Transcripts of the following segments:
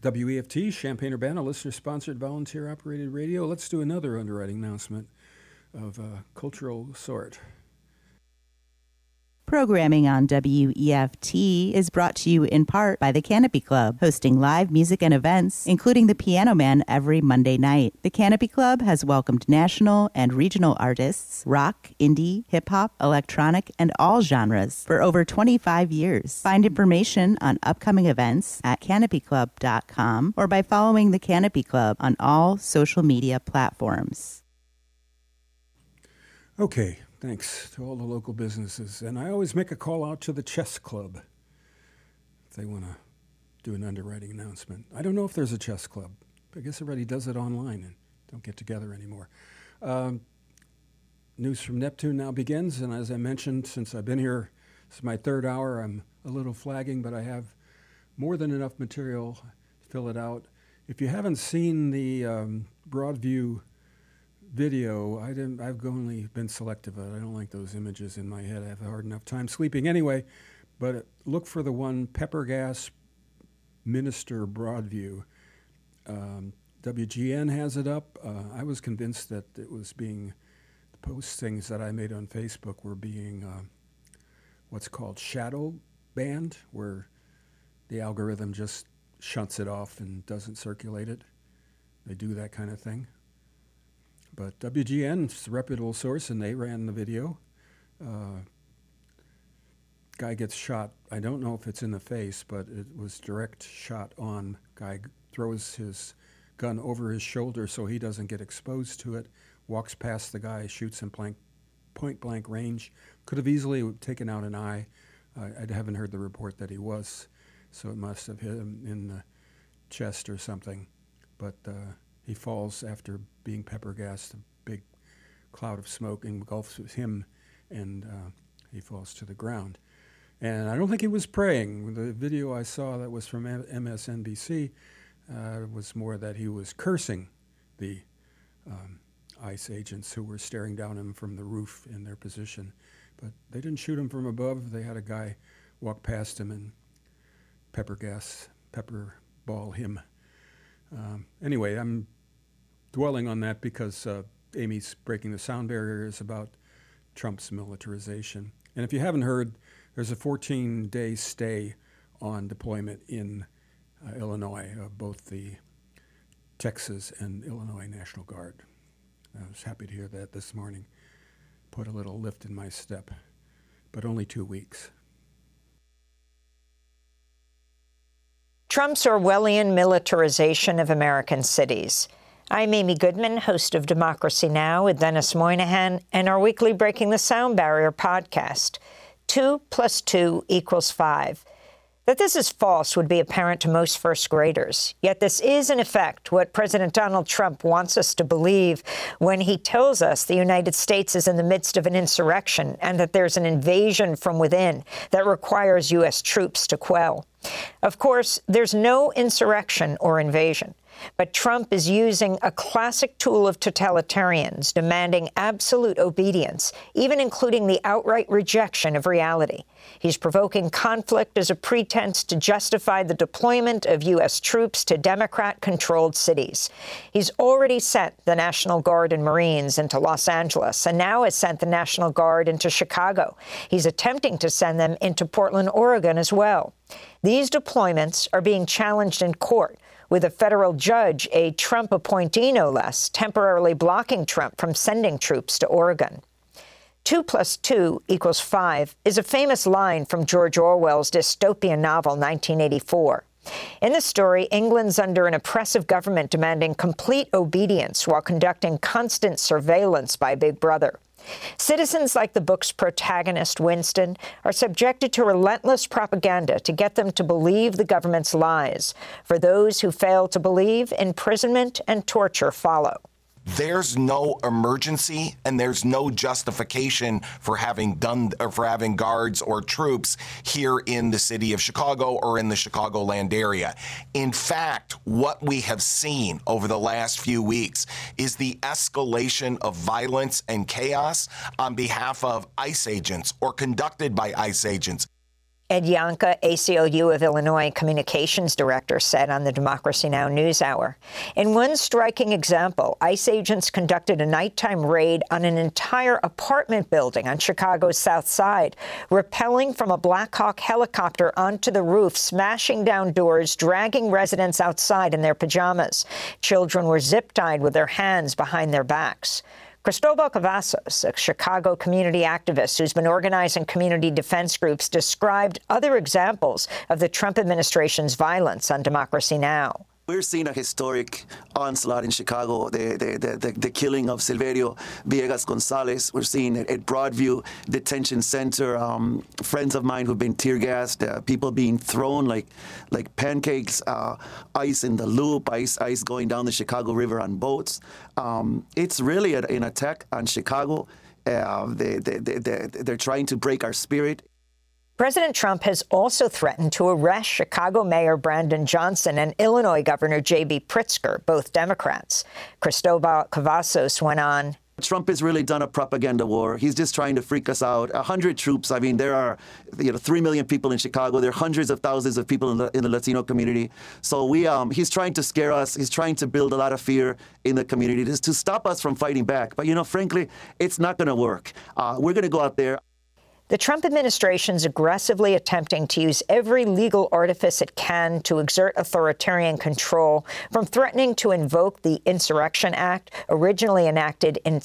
WEFT, Champaign-Urbana, listener-sponsored, volunteer-operated radio. Let's do another underwriting announcement of a cultural sort. Programming on WEFT is brought to you in part by the Canopy Club, hosting live music and events, including the Piano Man every Monday night. The Canopy Club has welcomed national and regional artists, rock, indie, hip-hop, electronic, and all genres for over 25 years. Find information on upcoming events at canopyclub.com or by following the Canopy Club on all social media platforms. Okay. Thanks to all the local businesses. And I always make a call out to the chess club if they want to do an underwriting announcement. I don't know if there's a chess club. I guess everybody does it online and don't get together anymore. News from Neptune now begins. And as I mentioned, since I've been here, this is my third hour, I'm a little flagging, but I have more than enough material to fill it out. If you haven't seen the Broadview video, I've only been selective. I don't like those images in my head. I have a hard enough time sleeping anyway. But look for the one, Pepper Gas Minister Broadview. WGN has it up. I was convinced that it was being, the postings that I made on Facebook were being what's called shadow banned, where the algorithm just shunts it off and doesn't circulate it. They do that kind of thing. But WGN's a reputable source, and they ran the video. Guy gets shot. I don't know if it's in the face, but it was direct shot on. Guy throws his gun over his shoulder so he doesn't get exposed to it, walks past the guy, shoots him point-blank range. Could have easily taken out an eye. I haven't heard the report that he was, so it must have hit him in the chest or something. But he falls after being pepper gassed. A big cloud of smoke engulfs him, and he falls to the ground. And I don't think he was praying. The video I saw that was from MSNBC was more that he was cursing the ICE agents who were staring down him from the roof in their position. But they didn't shoot him from above. They had a guy walk past him and pepper ball him. Anyway, I'm dwelling on that because Amy's Breaking the Sound Barrier is about Trump's militarization. And if you haven't heard, there's a 14-day stay on deployment in Illinois, both the Texas and Illinois National Guard. I was happy to hear that this morning. Put a little lift in my step, but only 2 weeks. Trump's Orwellian militarization of American cities. I'm Amy Goodman, host of Democracy Now! With Dennis Moynihan, and our weekly Breaking the Sound Barrier podcast. 2 + 2 = 5. That this is false would be apparent to most first graders. Yet this is, in effect, what President Donald Trump wants us to believe when he tells us the United States is in the midst of an insurrection and that there's an invasion from within that requires U.S. troops to quell. Of course, there's no insurrection or invasion. But Trump is using a classic tool of totalitarians, demanding absolute obedience, even including the outright rejection of reality. He's provoking conflict as a pretense to justify the deployment of U.S. troops to Democrat-controlled cities. He's already sent the National Guard and Marines into Los Angeles, and now has sent the National Guard into Chicago. He's attempting to send them into Portland, Oregon as well. These deployments are being challenged in court, with a federal judge, a Trump appointee no less, temporarily blocking Trump from sending troops to Oregon. 2 + 2 = 5 is a famous line from George Orwell's dystopian novel 1984. In the story, England's under an oppressive government demanding complete obedience while conducting constant surveillance by Big Brother. Citizens like the book's protagonist, Winston, are subjected to relentless propaganda to get them to believe the government's lies. For those who fail to believe, imprisonment and torture follow. There's no emergency and there's no justification for having guards or troops here in the city of Chicago or in the Chicagoland area. In fact, what we have seen over the last few weeks is the escalation of violence and chaos on behalf of ICE agents or conducted by ICE agents. Ed Youngkin, ACLU of Illinois communications director, said on the Democracy Now! NewsHour. In one striking example, ICE agents conducted a nighttime raid on an entire apartment building on Chicago's South Side, rappelling from a Black Hawk helicopter onto the roof, smashing down doors, dragging residents outside in their pajamas. Children were zip-tied with their hands behind their backs. Cristobal Cavazos, a Chicago community activist who's been organizing community defense groups, described other examples of the Trump administration's violence on Democracy Now! We're seeing a historic onslaught in Chicago, the killing of Silverio Villegas Gonzalez. We're seeing it at Broadview Detention Center, friends of mine who've been tear gassed, people being thrown like pancakes, ice in the loop, ice going down the Chicago River on boats. It's really an attack on Chicago. They're trying to break our spirit. President Trump has also threatened to arrest Chicago Mayor Brandon Johnson and Illinois Governor J.B. Pritzker, both Democrats. Cristobal Cavazos went on. Trump has really done a propaganda war. He's just trying to freak us out. 100 troops. I mean, there are 3 million people in Chicago. There are hundreds of thousands of people in the Latino community. So he's trying to scare us. He's trying to build a lot of fear in the community just to stop us from fighting back. But, frankly, it's not going to work. We're going to go out there. The Trump administration's aggressively attempting to use every legal artifice it can to exert authoritarian control, from threatening to invoke the Insurrection Act, originally enacted in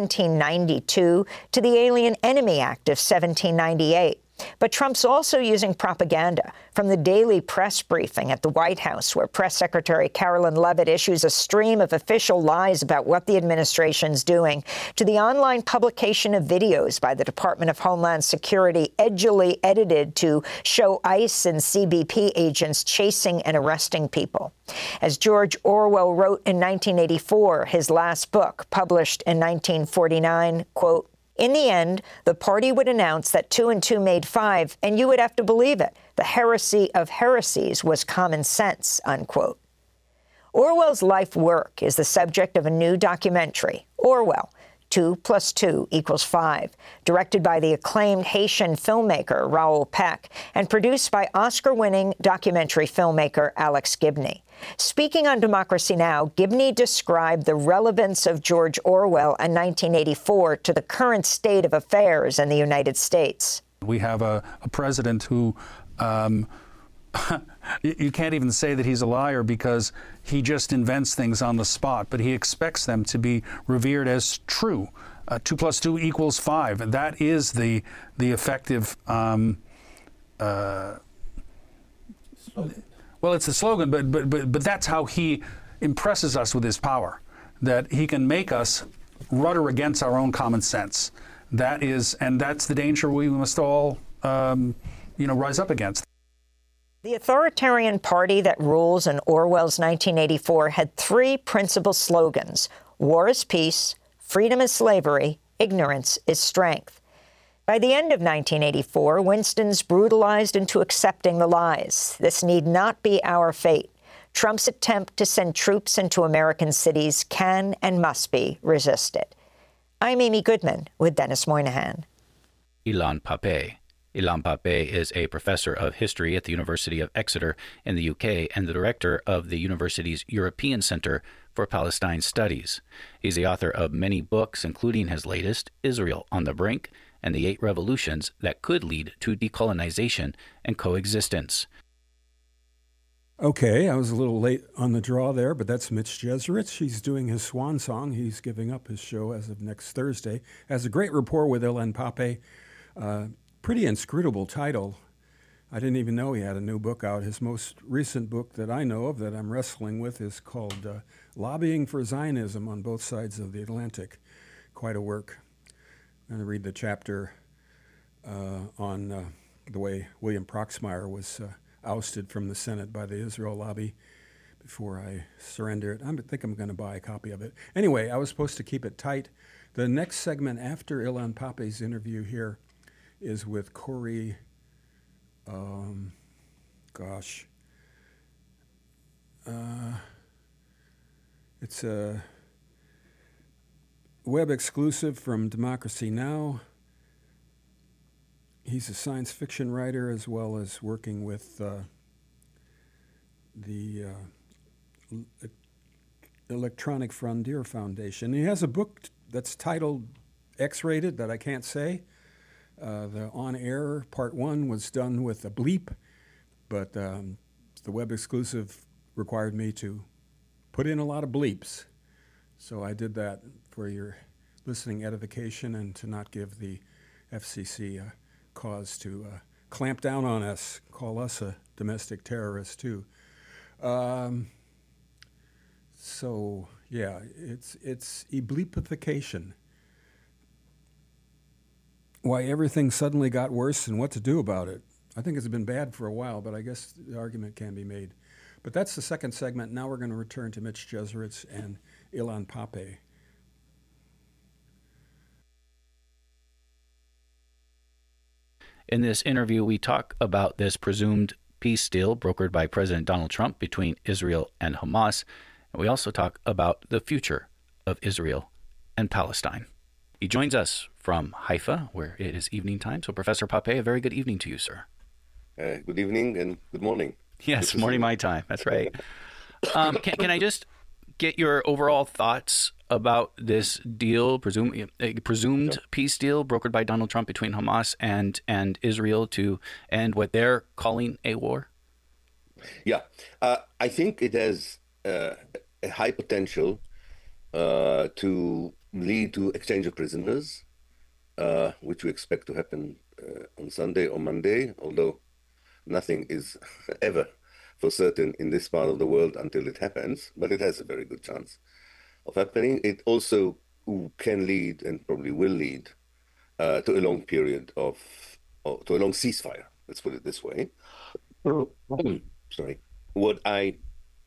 1792, to the Alien Enemy Act of 1798. But Trump's also using propaganda, from the daily press briefing at the White House, where Press Secretary Carolyn Leavitt issues a stream of official lies about what the administration's doing, to the online publication of videos by the Department of Homeland Security edgily edited to show ICE and CBP agents chasing and arresting people. As George Orwell wrote in 1984, his last book, published in 1949, quote, "In the end, the party would announce that 2 and 2 made 5, and you would have to believe it. The heresy of heresies was common sense," unquote. Orwell's life work is the subject of a new documentary, Orwell, 2 + 2 = 5, directed by the acclaimed Haitian filmmaker Raoul Peck and produced by Oscar-winning documentary filmmaker Alex Gibney. Speaking on Democracy Now!, Gibney described the relevance of George Orwell and 1984 to the current state of affairs in the United States. We have a president who you can't even say that he's a liar, because he just invents things on the spot, but he expects them to be revered as true. 2 + 2 = 5. And that is the effective. Well, it's the slogan, but that's how he impresses us with his power, that he can make us rudder against our own common sense. And that's the danger we must all, rise up against. The authoritarian party that rules in Orwell's 1984 had 3 principal slogans: war is peace, freedom is slavery, ignorance is strength. By the end of 1984, Winston's brutalized into accepting the lies. This need not be our fate. Trump's attempt to send troops into American cities can and must be resisted. I'm Amy Goodman with Dennis Moynihan. Ilan Pappé. Ilan Pappé is a professor of history at the University of Exeter in the UK and the director of the university's European Center for Palestine Studies. He's the author of many books, including his latest, Israel on the Brink, and the 8 revolutions that could lead to decolonization and coexistence. Okay, I was a little late on the draw there, but that's Mitch Jeserich. He's doing his swan song. He's giving up his show as of next Thursday. Has a great rapport with Ilan Pappé. Pretty inscrutable title. I didn't even know he had a new book out. His most recent book that I know of that I'm wrestling with is called Lobbying for Zionism on Both Sides of the Atlantic. Quite a work. I'm going to read the chapter on the way William Proxmire was ousted from the Senate by the Israel lobby before I surrender it. I think I'm going to buy a copy of it. Anyway, I was supposed to keep it tight. The next segment after Ilan Pappé's interview here is with Corey, it's a web exclusive from Democracy Now! He's a science fiction writer as well as working with the Electronic Frontier Foundation. He has a book that's titled X-rated that I can't say. The On Air Part 1 was done with a bleep, but the web exclusive required me to put in a lot of bleeps. So I did that for your listening edification and to not give the FCC a cause to clamp down on us, call us a domestic terrorist too. So yeah, it's ebleepification. Why everything suddenly got worse and what to do about it. I think it's been bad for a while, but I guess the argument can be made. But that's the second segment. Now we're going to return to Mitch Jeseritz and Ilan Pappé. In this interview, we talk about this presumed peace deal brokered by President Donald Trump between Israel and Hamas. And we also talk about the future of Israel and Palestine. He joins us from Haifa, where it is evening time. So, Professor Pappé, a very good evening to you, sir. Good evening and good morning. Yes, morning my time. That's right. Can I just get your overall thoughts about this deal, presumed peace deal brokered by Donald Trump between Hamas and Israel to end what they're calling a war? Yeah, I think it has a high potential to lead to exchange of prisoners, which we expect to happen on Sunday or Monday, although nothing is ever for certain in this part of the world until it happens, but it has a very good chance of happening. It also can lead, and probably will lead, to a long period to a long ceasefire. Let's put it this way. Sorry. What I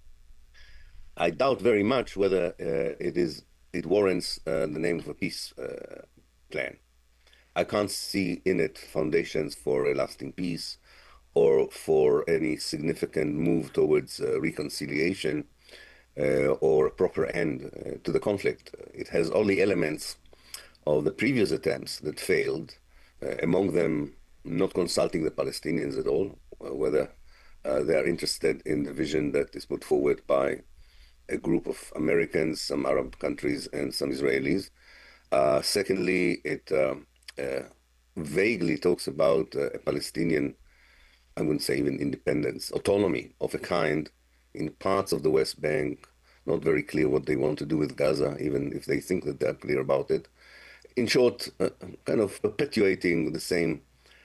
doubt very much whether it warrants the name of a peace plan. I can't see in it foundations for a lasting peace or for any significant move towards reconciliation or a proper end to the conflict. It has all the elements of the previous attempts that failed, among them not consulting the Palestinians at all, whether they are interested in the vision that is put forward by a group of Americans, some Arab countries, and some Israelis. Secondly, it vaguely talks about a Palestinian, I wouldn't say even independence, autonomy of a kind in parts of the West Bank. Not very clear what they want to do with Gaza, even if they think that they're clear about it. In short, kind of perpetuating the same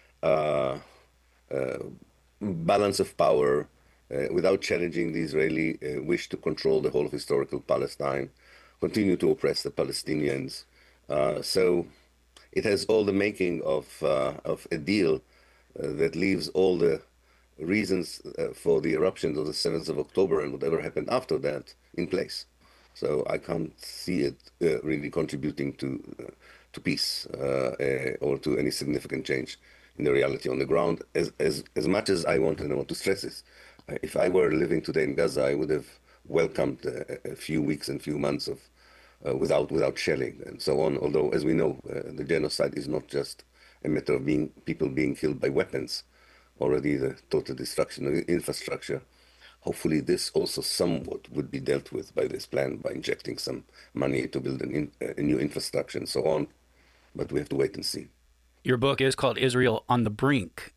balance of power without challenging the Israeli wish to control the whole of historical Palestine, continue to oppress the Palestinians. So it has all the making of a deal that leaves all the reasons for the eruptions of the 7th of October and whatever happened after that in place. So I can't see it really contributing to peace or to any significant change in the reality on the ground. As much as I want to stress this, if I were living today in Gaza, I would have welcomed a few weeks and few months of without shelling and so on. Although, as we know, the genocide is not just a matter of people being killed by weapons, already the total destruction of the infrastructure. Hopefully this also somewhat would be dealt with by this plan, by injecting some money to build a new infrastructure and so on. But we have to wait and see. Your book is called Israel on the Brink.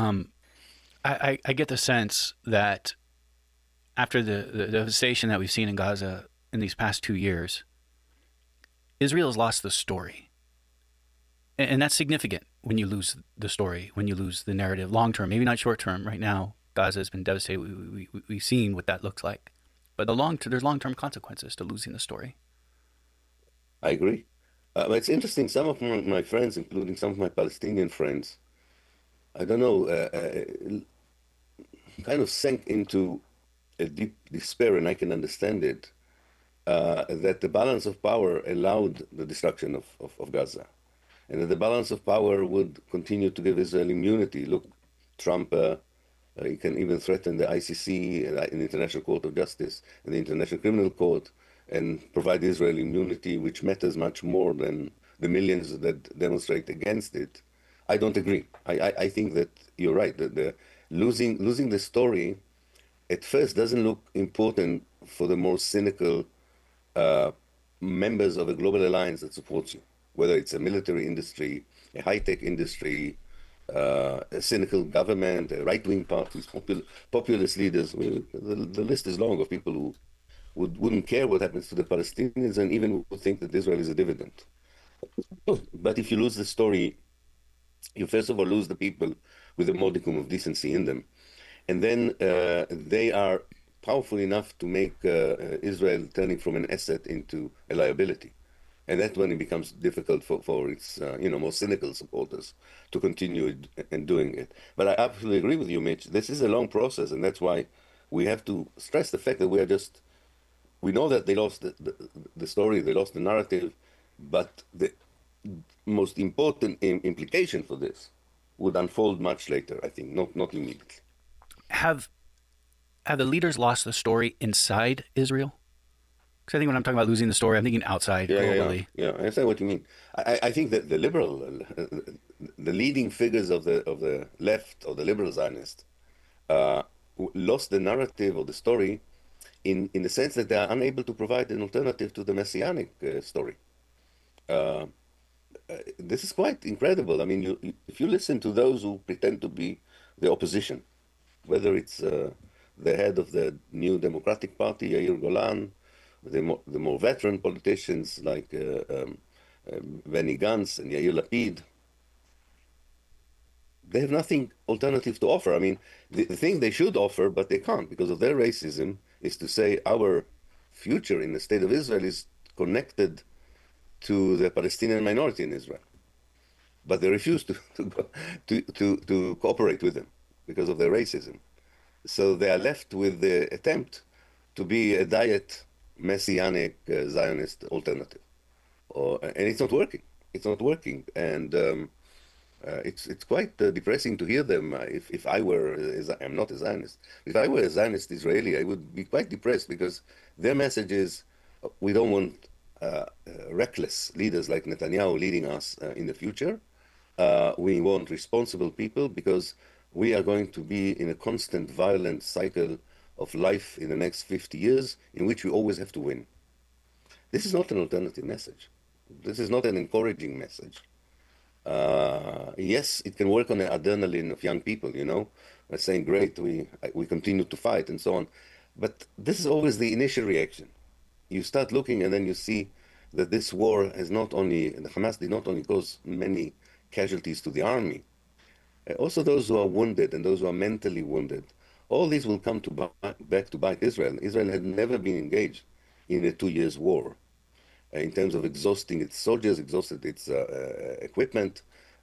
I get the sense that after the devastation that we've seen in Gaza in these past 2 years, Israel has lost the story. And that's significant when you lose the story, when you lose the narrative long term, maybe not short term. Right now, Gaza has been devastated. We've seen what that looks like. But there's long-term consequences to losing the story. I agree. But it's interesting, some of my friends, including some of my Palestinian friends, I don't know, kind of sank into a deep despair, and I can understand it, that the balance of power allowed the destruction of Gaza, and that the balance of power would continue to give Israel immunity. Look, Trump, he can even threaten the ICC, an International Court of Justice, and the International Criminal Court, and provide Israel immunity, which matters much more than the millions that demonstrate against it, I don't agree. I think that you're right. That the losing the story at first doesn't look important for the more cynical members of a global alliance that supports you, whether it's a military industry, a high-tech industry, a cynical government, right-wing parties, populist leaders. The list is long of people who wouldn't care what happens to the Palestinians and even would think that Israel is a dividend. But if you lose the story, you first of all lose the people with a modicum of decency in them. And then they are powerful enough to make Israel turning from an asset into a liability. And that's when it becomes difficult for its more cynical supporters to continue and doing it. But I absolutely agree with you, Mitch. This is a long process, and that's why we have to stress the fact that we know that they lost the story, they lost the narrative, but the most important implication for this would unfold much later, I think, not immediately. Have the leaders lost the story inside Israel? Because I think when I'm talking about losing the story, I'm thinking outside globally. Yeah, I understand what you mean. I think that the leading figures of the left or the liberal Zionists lost the narrative or the story in the sense that they are unable to provide an alternative to the messianic story. This is quite incredible. I mean, if you listen to those who pretend to be the opposition, whether it's the head of the New Democratic Party, Yair Golan, the more veteran politicians like Benny Gantz and Yair Lapid, they have nothing alternative to offer. I mean, the thing they should offer, but they can't because of their racism, is to say our future in the state of Israel is connected to the Palestinian minority in Israel. But they refuse to cooperate with them because of their racism. So they are left with the attempt to be a diet messianic Zionist alternative. And it's not working. It's not working. And it's quite depressing to hear them. If I were, I'm not a Zionist, if I were a Zionist Israeli, I would be quite depressed because their message is, we don't want reckless leaders like Netanyahu leading us in the future. We want responsible people because we are going to be in a constant violent cycle of life in the next 50 years in which we always have to win. This is not an alternative message. This is not an encouraging message. Yes, it can work on the adrenaline of young people, saying, great, we continue to fight and so on. But this is always the initial reaction. You start looking and then you see that this war the Hamas did not only cause many casualties to the army, also those who are wounded and those who are mentally wounded. All these will come back to bite Israel. Israel had never been engaged in a 2 years war in terms of exhausting its soldiers, exhausted its equipment,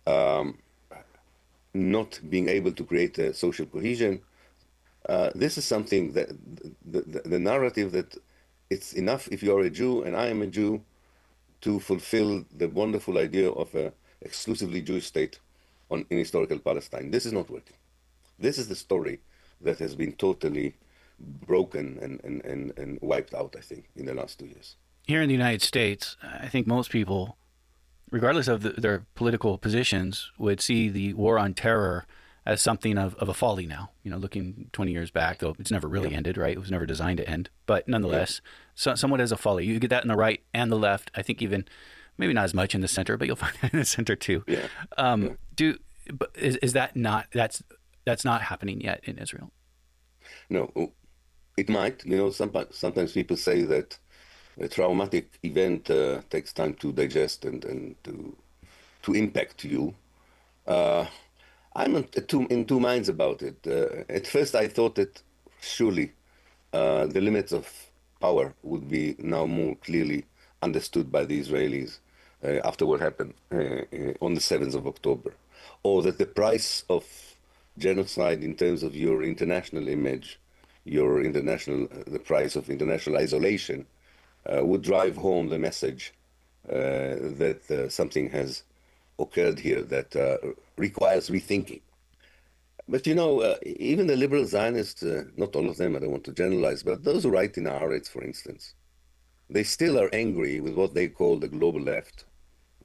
not being able to create a social cohesion. This is something that the narrative that it's enough if you are a Jew and I am a Jew to fulfill the wonderful idea of an exclusively Jewish state in historical Palestine. This is not working. This is the story that has been totally broken and wiped out, I think, in the last 2 years. Here in the United States, I think most people, regardless of their political positions, would see the war on terror as something of a folly now. Looking 20 years back, though it's never really ended, right? It was never designed to end. But nonetheless, somewhat as a folly. You get that in the right and the left. I think even, maybe not as much in the center, but you'll find it in the center too. Yeah. Is that not, that's not happening yet in Israel? No, it might. Sometimes people say that a traumatic event takes time to digest and to impact you. I'm in two minds about it. At first, I thought that surely the limits of power would be now more clearly understood by the Israelis after what happened on the 7th of October, or that the price of genocide in terms of your international image, the price of international isolation, would drive home the message that something has occurred here that requires rethinking. But even the liberal Zionists, not all of them, I don't want to generalize, but those who write in Haaretz, for instance, they still are angry with what they call the global left.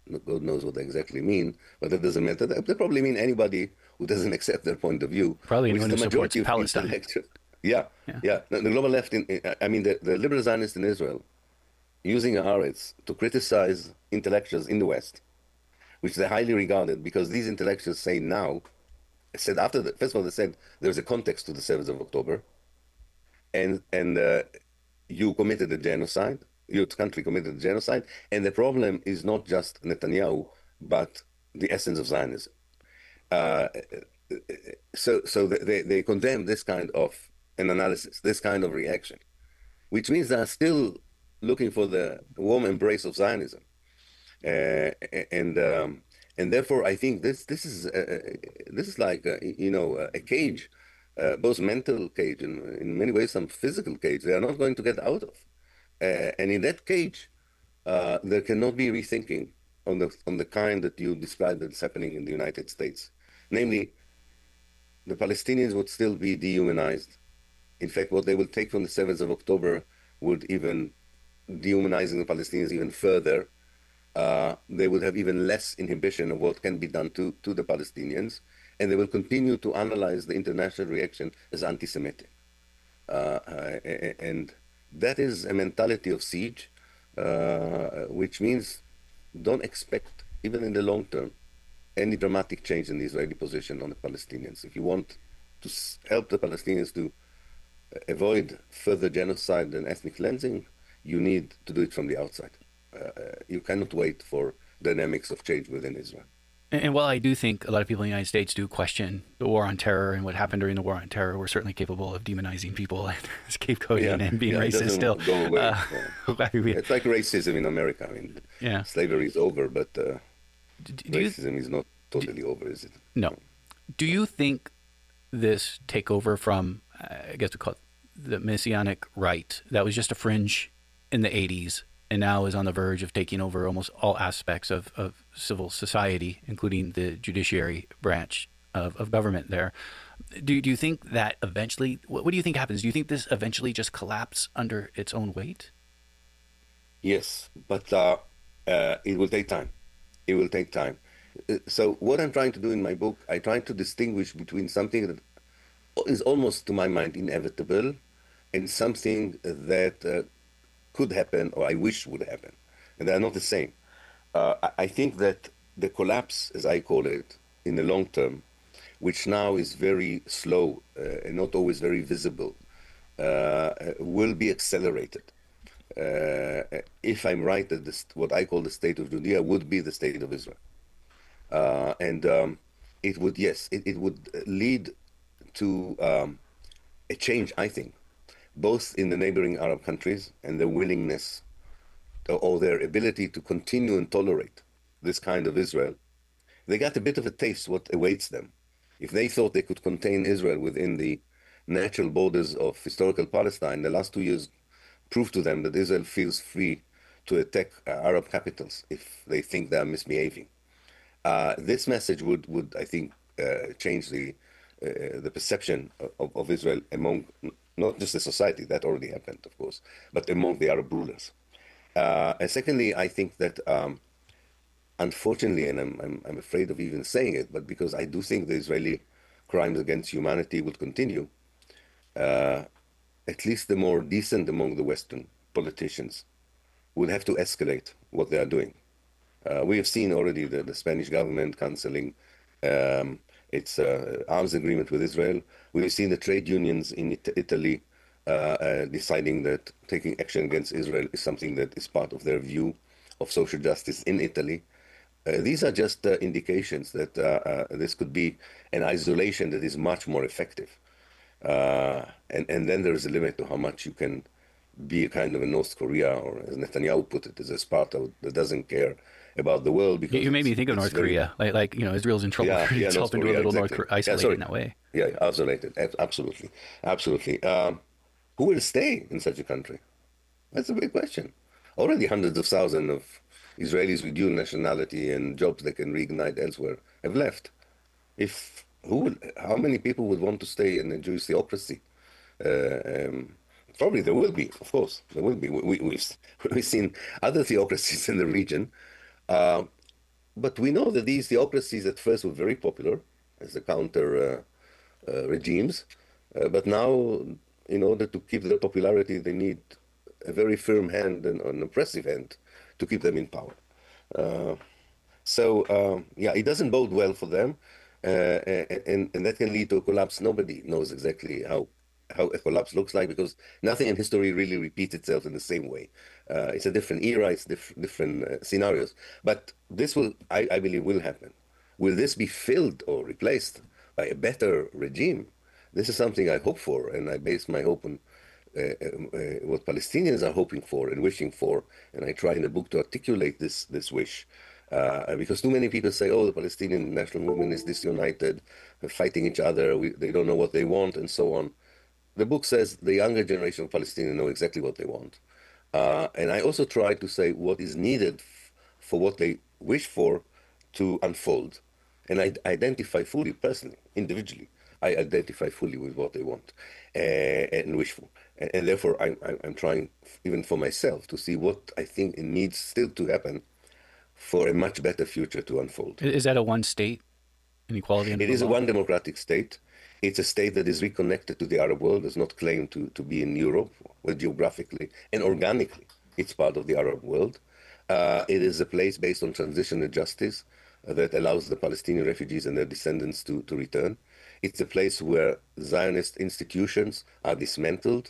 God knows what they exactly mean, but that doesn't matter. They probably mean anybody who doesn't accept their point of view. Probably which anyone is who the supports majority of Palestine. intellectuals. Yeah. The global left, the liberal Zionists in Israel, using Haaretz to criticize intellectuals in the West, which they highly regarded, because these intellectuals said after the, first of all, they said there's a context to the 7th of October, and you committed a genocide, your country committed a genocide, and the problem is not just Netanyahu, but the essence of Zionism. So they condemn this kind of an analysis, this kind of reaction, which means they're still looking for the warm embrace of Zionism, and therefore I think this is like a cage, both mental cage and in many ways some physical cage. They are not going to get out of, and in that cage, there cannot be rethinking on the kind that you described that's happening in the United States, namely, the Palestinians would still be dehumanized. In fact, what they will take from the 7th of October would even dehumanizing the Palestinians even further. They would have even less inhibition of what can be done to the Palestinians, and they will continue to analyze the international reaction as anti-Semitic. And that is a mentality of siege, which means don't expect, even in the long term, any dramatic change in the Israeli position on the Palestinians. If you want to help the Palestinians to avoid further genocide and ethnic cleansing, you need to do it from the outside. You cannot wait for dynamics of change within Israel. And while I do think a lot of people in the United States do question the war on terror and what happened during the war on terror, we're certainly capable of demonizing people and scapegoating and being racist still. Go away. It's like racism in America. I mean, slavery is over, but racism is not totally over, is it? No. Do you think this takeover from, I guess we call it the Messianic right, that was just a fringe in the 80s and now is on the verge of taking over almost all aspects of civil society, including the judiciary branch of government there. Do you think that eventually, what do you think happens? Do you think this eventually just collapses under its own weight? Yes, but it will take time. It will take time. So what I'm trying to do in my book, I try to distinguish between something that is almost, to my mind, inevitable and something that could happen or I wish would happen. And they are not the same. I think that the collapse, as I call it, in the long term, which now is very slow and not always very visible, will be accelerated. If I'm right that what I call the state of Judea would be the state of Israel. And it would, yes, it would lead to a change, I think, both in the neighboring Arab countries and their willingness or their ability to continue and tolerate this kind of Israel. They got a bit of a taste what awaits them. If they thought they could contain Israel within the natural borders of historical Palestine, the last 2 years proved to them that Israel feels free to attack Arab capitals if they think they are misbehaving. This message would I think, change the perception of Israel among not just the society, that already happened, of course, but among the Arab rulers. And secondly, I think that, unfortunately, and I'm afraid of even saying it, but because I do think the Israeli crimes against humanity will continue, at least the more decent among the Western politicians will have to escalate what they are doing. We have seen already the Spanish government canceling its arms agreement with Israel. We've seen the trade unions in Italy deciding that taking action against Israel is something that is part of their view of social justice in Italy. These are just indications that this could be an isolation that is much more effective. And then there is a limit to how much you can be a kind of a North Korea, or as Netanyahu put it, as a Sparta that doesn't care about the world. Because you made me think of North Korea, like Israel's in trouble for itself into a little North Korea, isolated in that way. Yeah, isolated, absolutely. Who will stay in such a country? That's a big question. Already hundreds of thousands of Israelis with dual nationality and jobs they can reignite elsewhere have left. How many people would want to stay in a Jewish theocracy? Probably there will be, of course. There will be. We've seen other theocracies in the region but we know that these theocracies at first were very popular as the counter regimes, but now, in order to keep their popularity, they need a very firm hand and an oppressive hand to keep them in power. Yeah, it doesn't bode well for them, and that can lead to a collapse. Nobody knows exactly how a collapse looks like, because nothing in history really repeats itself in the same way. It's a different era, it's different scenarios. But this will, I believe, will happen. Will this be filled or replaced by a better regime? This is something I hope for, and I base my hope on what Palestinians are hoping for and wishing for, and I try in the book to articulate this wish. Because too many people say, oh, the Palestinian national movement is disunited, fighting each other, they don't know what they want, and so on. The book says the younger generation of Palestinians know exactly what they want. And I also try to say what is needed for what they wish for to unfold. And I identify fully, personally, individually, I identify fully with what they want and wish for. And therefore, I'm trying, even for myself, to see what I think it needs still to happen for a much better future to unfold. Is that a one-state inequality? It is a one democratic state. It's a state that is reconnected to the Arab world, does not claim to be in Europe, well, geographically and organically. It's part of the Arab world. It is a place based on transitional justice that allows the Palestinian refugees and their descendants to return. It's a place where Zionist institutions are dismantled,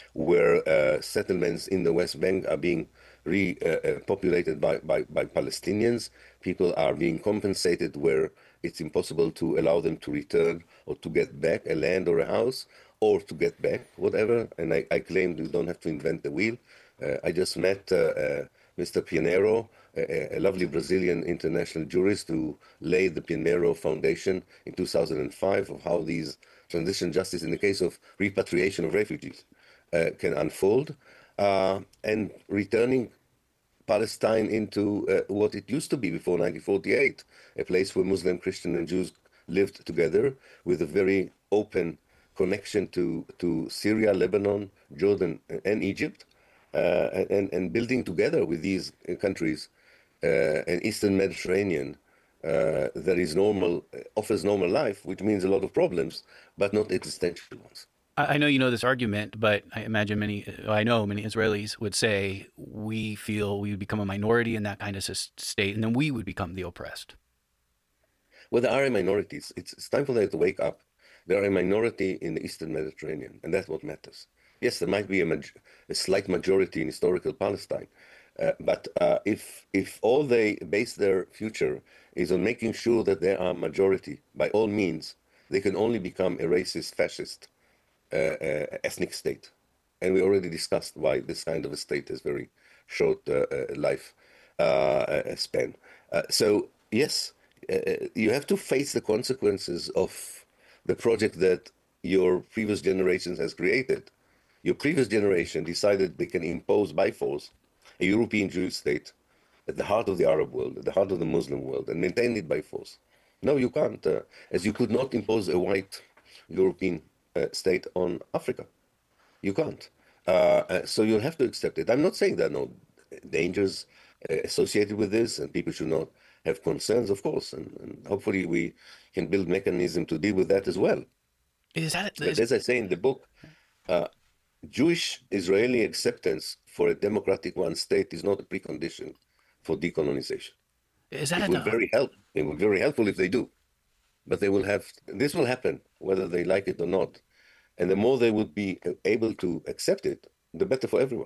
where settlements in the West Bank are being repopulated by Palestinians. People are being compensated where it's impossible to allow them to return or to get back a land or a house, or to get back whatever. And I claim we don't have to invent the wheel. I just met Mr. Pinheiro, a lovely Brazilian international jurist who laid the Pinheiro Foundation in 2005 of how these transition justice in the case of repatriation of refugees can unfold, and returning Palestine into what it used to be before 1948, a place where Muslim, Christian, and Jews lived together with a very open connection to Syria, Lebanon, Jordan, and Egypt, and building together with these countries an Eastern Mediterranean that is normal, offers normal life, which means a lot of problems, but not existential ones. I know you know this argument, but I imagine many Israelis would say we feel we would become a minority in that kind of state, and then we would become the oppressed. Well, there are minorities. It's time for them to wake up. There are a minority in the Eastern Mediterranean, and that's what matters. Yes, there might be a slight majority in historical Palestine, but if all they base their future is on making sure that there are majority, by all means, they can only become a racist, fascist, ethnic state. And we already discussed why this kind of a state has very short life span. So yes, you have to face the consequences of the project that your previous generations has created. Your previous generation decided they can impose by force a European Jewish state at the heart of the Arab world, at the heart of the Muslim world, and maintain it by force. No, you can't, as you could not impose a white European state on Africa. You can't. So you'll have to accept it. I'm not saying there are no dangers associated with this, and people should not have concerns, of course, and hopefully we can build mechanism to deal with that as well. But as I say in the book, Jewish-Israeli acceptance for a democratic one state is not a precondition for decolonization. It would be very helpful if they do. But this will happen, whether they like it or not. And the more they would be able to accept it, the better for everyone.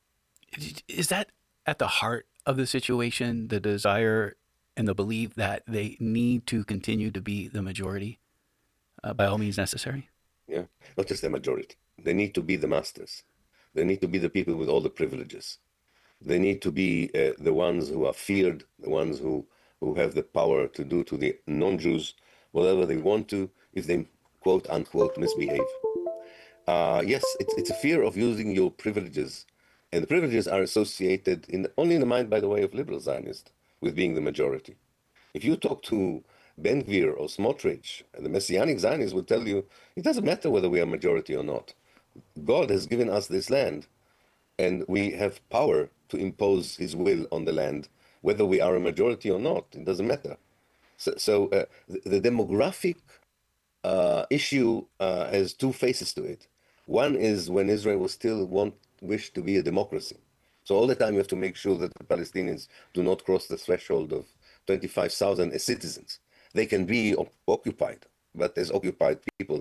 Is that at the heart of the situation, the desire and the belief that they need to continue to be the majority by all means necessary? Yeah, not just the majority. They need to be the masters. They need to be the people with all the privileges. They need to be the ones who are feared, the ones who have the power to do to the non-Jews whatever they want to if they, quote unquote, misbehave. Yes, it's a fear of using your privileges. And the privileges are associated only in the mind, by the way, of liberal Zionists with being the majority. If you talk to Ben Gvir or Smotrich, the Messianic Zionists will tell you, it doesn't matter whether we are majority or not. God has given us this land, and we have power to impose his will on the land whether we are a majority or not. It doesn't matter. So the demographic issue has two faces to it. One is when Israel was still wish to be a democracy. So all the time you have to make sure that the Palestinians do not cross the threshold of 25,000 as citizens. They can be occupied, but as occupied people,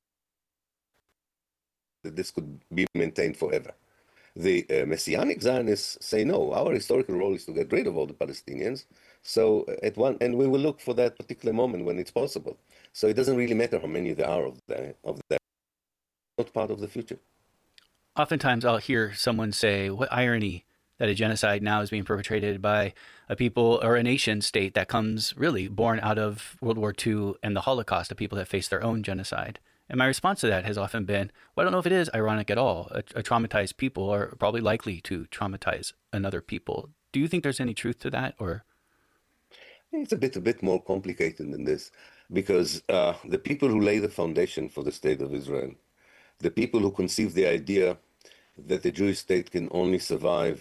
that this could be maintained forever. The Messianic Zionists say, no, our historical role is to get rid of all the Palestinians. So and we will look for that particular moment when it's possible. So it doesn't really matter how many there are of them, not part of the future. Oftentimes I'll hear someone say, what irony that a genocide now is being perpetrated by a people or a nation state that comes really born out of World War II and the Holocaust, of people that face their own genocide. And my response to that has often been, well, I don't know if it is ironic at all. A traumatized people are probably likely to traumatize another people. Do you think there's any truth to that, or? It's a bit more complicated than this, because the people who lay the foundation for the state of Israel, the people who conceive the idea that the Jewish state can only survive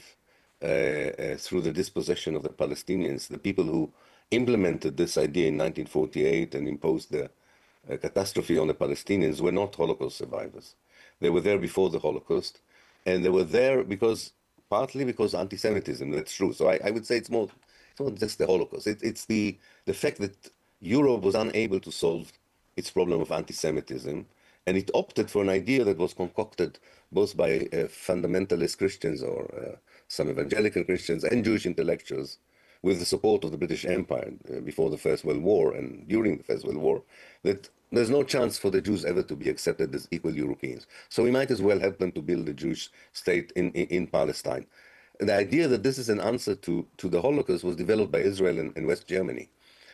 through the dispossession of the Palestinians, the people who implemented this idea in 1948 and imposed the catastrophe on the Palestinians were not Holocaust survivors. They were there before the Holocaust, and they were there partly because anti-Semitism, that's true. So I would say it's not just the Holocaust. It's the fact that Europe was unable to solve its problem of anti-Semitism, and it opted for an idea that was concocted both by fundamentalist Christians or some evangelical Christians and Jewish intellectuals, with the support of the British Empire before the First World War and during the First World War, that there's no chance for the Jews ever to be accepted as equal Europeans. So we might as well help them to build a Jewish state in Palestine. The idea that this is an answer to the Holocaust was developed by Israel and West Germany.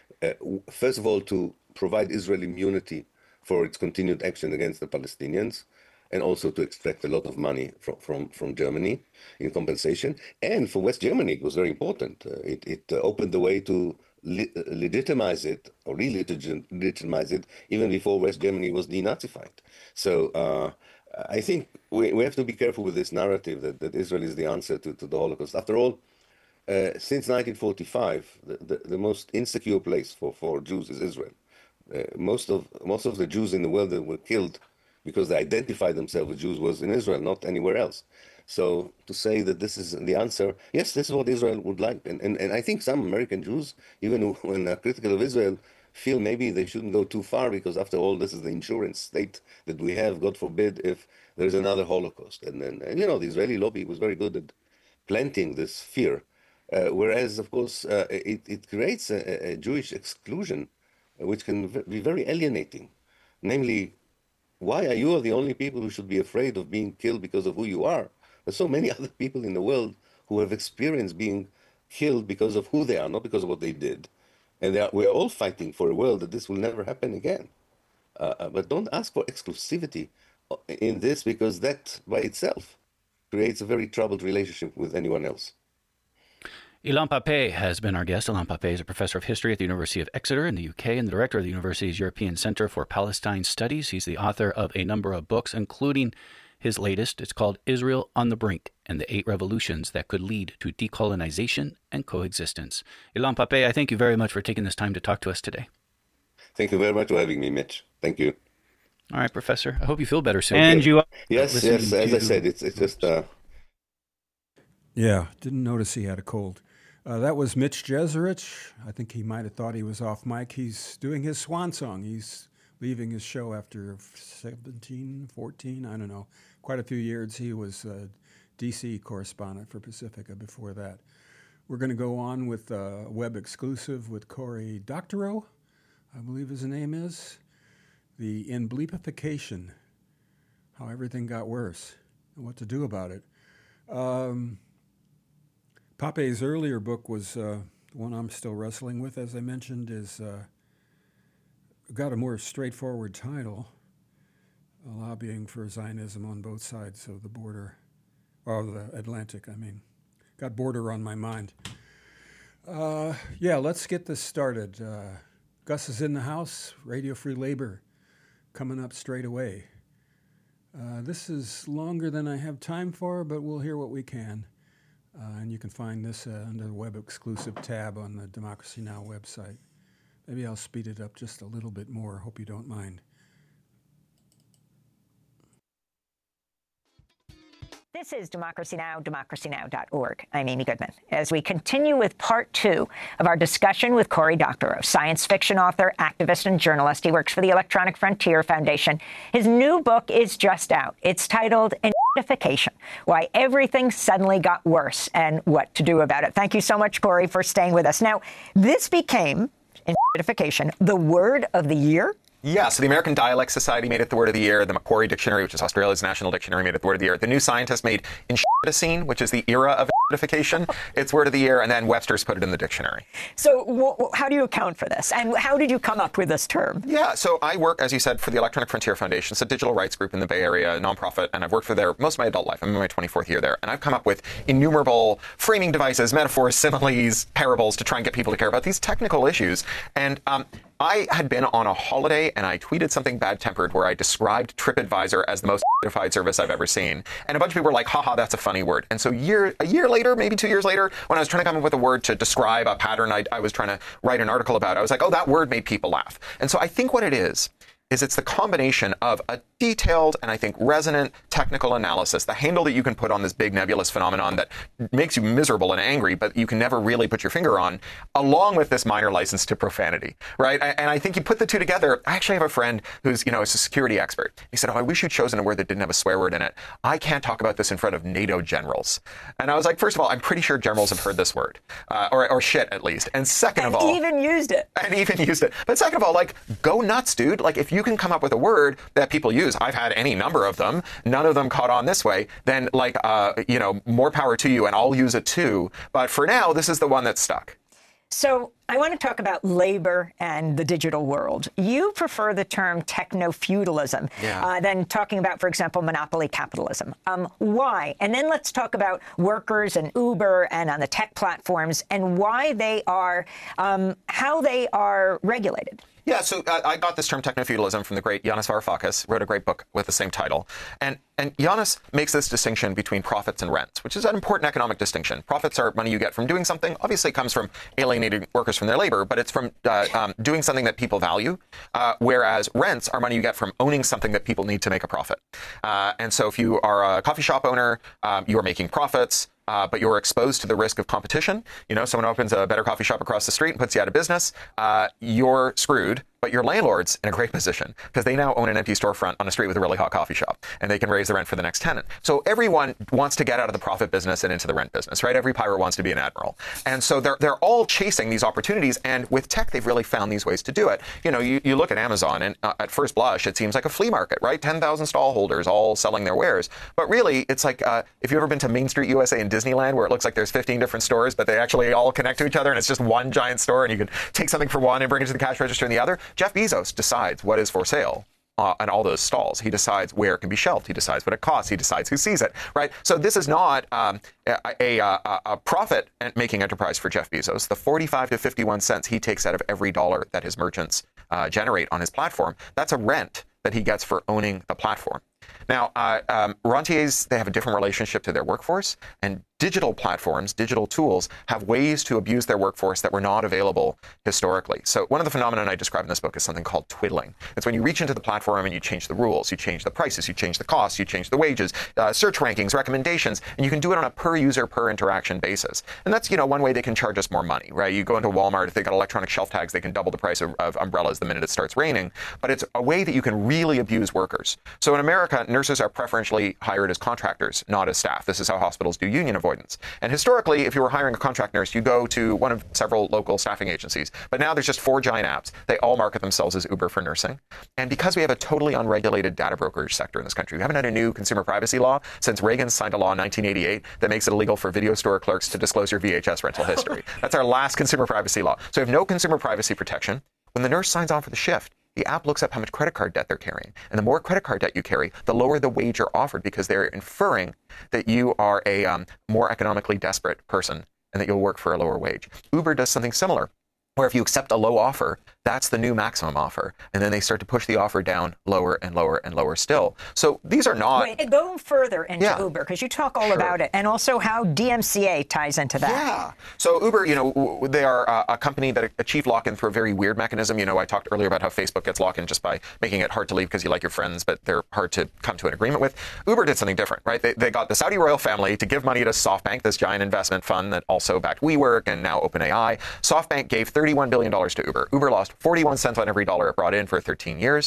First of all, to provide Israel immunity for its continued action against the Palestinians, and also to extract a lot of money from Germany in compensation. And for West Germany, it was very important. It opened the way to legitimize it, or re-legitimize it, even before West Germany was denazified. So I think we have to be careful with this narrative that Israel is the answer to the Holocaust. After all, since 1945, the most insecure place for Jews is Israel. Most of the Jews in the world that were killed because they identified themselves as Jews was in Israel, not anywhere else. So to say that this is the answer, yes, this is what Israel would like. And I think some American Jews, even when they're critical of Israel, feel maybe they shouldn't go too far, because after all, this is the insurance state that we have, God forbid, if there's another Holocaust. And the Israeli lobby was very good at planting this fear. Whereas, of course, it creates a Jewish exclusion, which can be very alienating. Namely, why are you the only people who should be afraid of being killed because of who you are? There's so many other people in the world who have experienced being killed because of who they are, not because of what they did. And we're all fighting for a world that this will never happen again. But don't ask for exclusivity in this, because that by itself creates a very troubled relationship with anyone else. Ilan Pappé has been our guest. Ilan Pappé is a professor of history at the University of Exeter in the UK and the director of the university's European Center for Palestine Studies. He's the author of a number of books, including his latest. It's called Israel on the Brink and the 8 Revolutions That Could Lead to Decolonization and Coexistence. Ilan Pappé, I thank you very much for taking this time to talk to us today. Thank you very much for having me, Mitch. Thank you. All right, Professor. I hope you feel better soon. And you yes. As I said, it's just... Yeah, didn't notice he had a cold. That was Mitch Jeserich. I think he might have thought he was off mic. He's doing his swan song. He's leaving his show after 17, 14, I don't know, quite a few years. He was a D.C. correspondent for Pacifica before that. We're going to go on with a web exclusive with Cory Doctorow, I believe his name is. The Inbleepification, how everything got worse and what to do about it. Pappé's earlier book was the one I'm still wrestling with, as I mentioned, is got a more straightforward title, Lobbying for Zionism on Both Sides of the Border, or the Atlantic, I mean. Got border on my mind. Let's get this started. Gus is in the house, Radio Free Labor, coming up straight away. This is longer than I have time for, but we'll hear what we can. And you can find this under the web exclusive tab on the Democracy Now! Website. Maybe I'll speed it up just a little bit more. Hope you don't mind. This is Democracy Now!, democracynow.org. I'm Amy Goodman. As we continue with part 2 of our discussion with Cory Doctorow, science fiction author, activist, and journalist. He works for the Electronic Frontier Foundation. His new book is just out. It's titled Enshittification: Why Everything Suddenly Got Worse and What to Do About It. Thank you so much, Cory, for staying with us. Now, this became, enshittification, the word of the year. Yeah, so the American Dialect Society made it the word of the year. The Macquarie Dictionary, which is Australia's national dictionary, made it the word of the year. The New Scientist made enshitticine, which is the era of enshittification, its word of the year, and then Webster's put it in the dictionary. So how do you account for this? And how did you come up with this term? Yeah, so I work, as you said, for the Electronic Frontier Foundation. It's a digital rights group in the Bay Area, a nonprofit, and I've worked for there most of my adult life. I'm in my 24th year there. And I've come up with innumerable framing devices, metaphors, similes, parables to try and get people to care about these technical issues. And I had been on a holiday and I tweeted something bad-tempered where I described TripAdvisor as the most certified service I've ever seen. And a bunch of people were like, haha, that's a funny word. And so a year later, maybe 2 years later, when I was trying to come up with a word to describe a pattern I was trying to write an article about, I was like, oh, that word made people laugh. And so I think what it is it's the combination of a detailed and I think resonant technical analysis, the handle that you can put on this big nebulous phenomenon that makes you miserable and angry, but you can never really put your finger on, along with this minor license to profanity, right? And I think you put the two together. I actually have a friend who's, is a security expert. He said, oh, I wish you'd chosen a word that didn't have a swear word in it. I can't talk about this in front of NATO generals. And I was like, first of all, I'm pretty sure generals have heard this word, or shit at least. And second of all, And even used it. But second of all, like, go nuts, dude. Like, if you can come up with a word that people use, I've had any number of them, none of them caught on this way, then more power to you and I'll use it too. But for now, this is the one that's stuck. So I want to talk about labor and the digital world. You prefer the term techno-feudalism than talking about, for example, monopoly capitalism. Why? And then let's talk about workers and Uber and on the tech platforms and why they are, how they are regulated. Yeah, so I got this term techno-feudalism from the great Yanis Varoufakis, wrote a great book with the same title. And Yanis makes this distinction between profits and rents, which is an important economic distinction. Profits are money you get from doing something. Obviously, it comes from alienating workers from their labor, but it's from doing something that people value, whereas rents are money you get from owning something that people need to make a profit. And so if you are a coffee shop owner, you are making profits. But you're exposed to the risk of competition. Someone opens a better coffee shop across the street and puts you out of business. You're screwed, but your landlord's in a great position because they now own an empty storefront on a street with a really hot coffee shop, and they can raise the rent for the next tenant. So everyone wants to get out of the profit business and into the rent business, right? Every pirate wants to be an admiral. And so they're all chasing these opportunities, and with tech, they've really found these ways to do it. You look at Amazon, and at first blush, it seems like a flea market, right? 10,000 stall holders all selling their wares. But really, it's like, if you've ever been to Main Street USA in Disneyland, where it looks like there's 15 different stores, but they actually all connect to each other, and it's just one giant store, and you can take something from one and bring it to the cash register in the other. Jeff Bezos decides what is for sale on all those stalls. He decides where it can be shelved. He decides what it costs. He decides who sees it, right? So this is not a profit-making enterprise for Jeff Bezos. The 45 to 51 cents he takes out of every dollar that his merchants generate on his platform, that's a rent that he gets for owning the platform. Now, rentiers, they have a different relationship to their workforce, and digital platforms, digital tools, have ways to abuse their workforce that were not available historically. So one of the phenomena I describe in this book is something called twiddling. It's when you reach into the platform and you change the rules, you change the prices, you change the costs, you change the wages, search rankings, recommendations, and you can do it on a per-user, per-interaction basis. And that's, one way they can charge us more money, right? You go into Walmart, if they got electronic shelf tags, they can double the price of umbrellas the minute it starts raining. But it's a way that you can really abuse workers. So in America, nurses are preferentially hired as contractors, not as staff. This is how hospitals do union avoidance. And historically, if you were hiring a contract nurse, you go to one of several local staffing agencies. But now there's just 4 giant apps. They all market themselves as Uber for nursing. And because we have a totally unregulated data brokerage sector in this country, we haven't had a new consumer privacy law since Reagan signed a law in 1988 that makes it illegal for video store clerks to disclose your VHS rental history. That's our last consumer privacy law. So we have no consumer privacy protection. When the nurse signs on for the shift, the app looks up how much credit card debt they're carrying. And the more credit card debt you carry, the lower the wage you're offered because they're inferring that you are a more economically desperate person and that you'll work for a lower wage. Uber does something similar. where if you accept a low offer, that's the new maximum offer. And then they start to push the offer down lower and lower and lower still. So these are not... Wait, go further into Uber, because you talk all about it, and also how DMCA ties into that. Yeah. So Uber, they are a company that achieved lock-in through a very weird mechanism. I talked earlier about how Facebook gets lock-in just by making it hard to leave because you like your friends, but they're hard to come to an agreement with. Uber did something different, right? They got the Saudi royal family to give money to SoftBank, this giant investment fund that also backed WeWork and now OpenAI. SoftBank gave $31 billion to Uber. Uber lost 41 cents on every dollar it brought in for 13 years.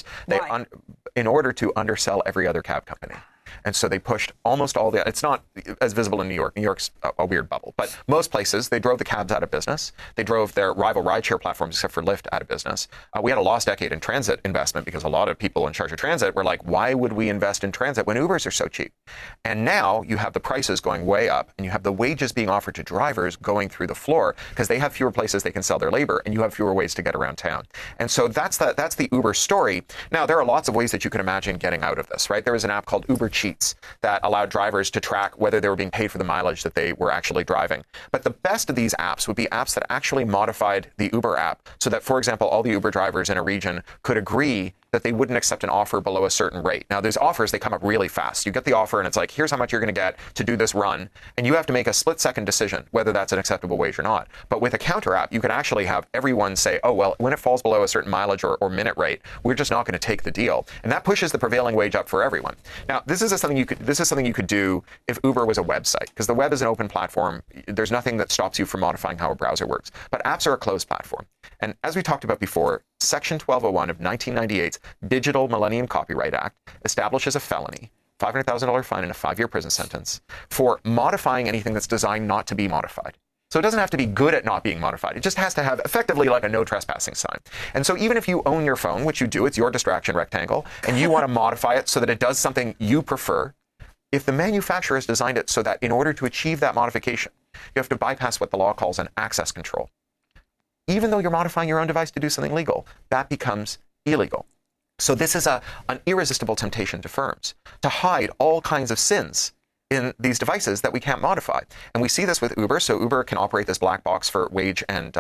In order to undersell every other cab company. And so they pushed almost all it's not as visible in New York. New York's a weird bubble. But most places, they drove the cabs out of business. They drove their rival rideshare platforms, except for Lyft, out of business. We had a lost decade in transit investment because a lot of people in charge of transit were like, why would we invest in transit when Ubers are so cheap? And now you have the prices going way up, and you have the wages being offered to drivers going through the floor because they have fewer places they can sell their labor, and you have fewer ways to get around town. And so that's the Uber story. Now, there are lots of ways that you can imagine getting out of this, right? There was an app called Uber Cheats that allowed drivers to track whether they were being paid for the mileage that they were actually driving. But the best of these apps would be apps that actually modified the Uber app so that, for example, all the Uber drivers in a region could agree that they wouldn't accept an offer below a certain rate. Now, those offers, they come up really fast. You get the offer and it's like, here's how much you're going to get to do this run. And you have to make a split-second decision whether that's an acceptable wage or not. But with a counter app, you can actually have everyone say, oh, well, when it falls below a certain mileage or minute rate, we're just not going to take the deal. And that pushes the prevailing wage up for everyone. Now, this is something you could do if Uber was a website, because the web is an open platform. There's nothing that stops you from modifying how a browser works. But apps are a closed platform. And as we talked about before, Section 1201 of 1998's Digital Millennium Copyright Act establishes a felony, $500,000 fine, and a 5-year prison sentence for modifying anything that's designed not to be modified. So it doesn't have to be good at not being modified. It just has to have effectively like a no trespassing sign. And so even if you own your phone, which you do, it's your distraction rectangle, and you want to modify it so that it does something you prefer, if the manufacturer has designed it so that in order to achieve that modification, you have to bypass what the law calls an access control. Even though you're modifying your own device to do something legal, that becomes illegal. So this is an irresistible temptation to firms to hide all kinds of sins in these devices that we can't modify. And we see this with Uber. So Uber can operate this black box for wage and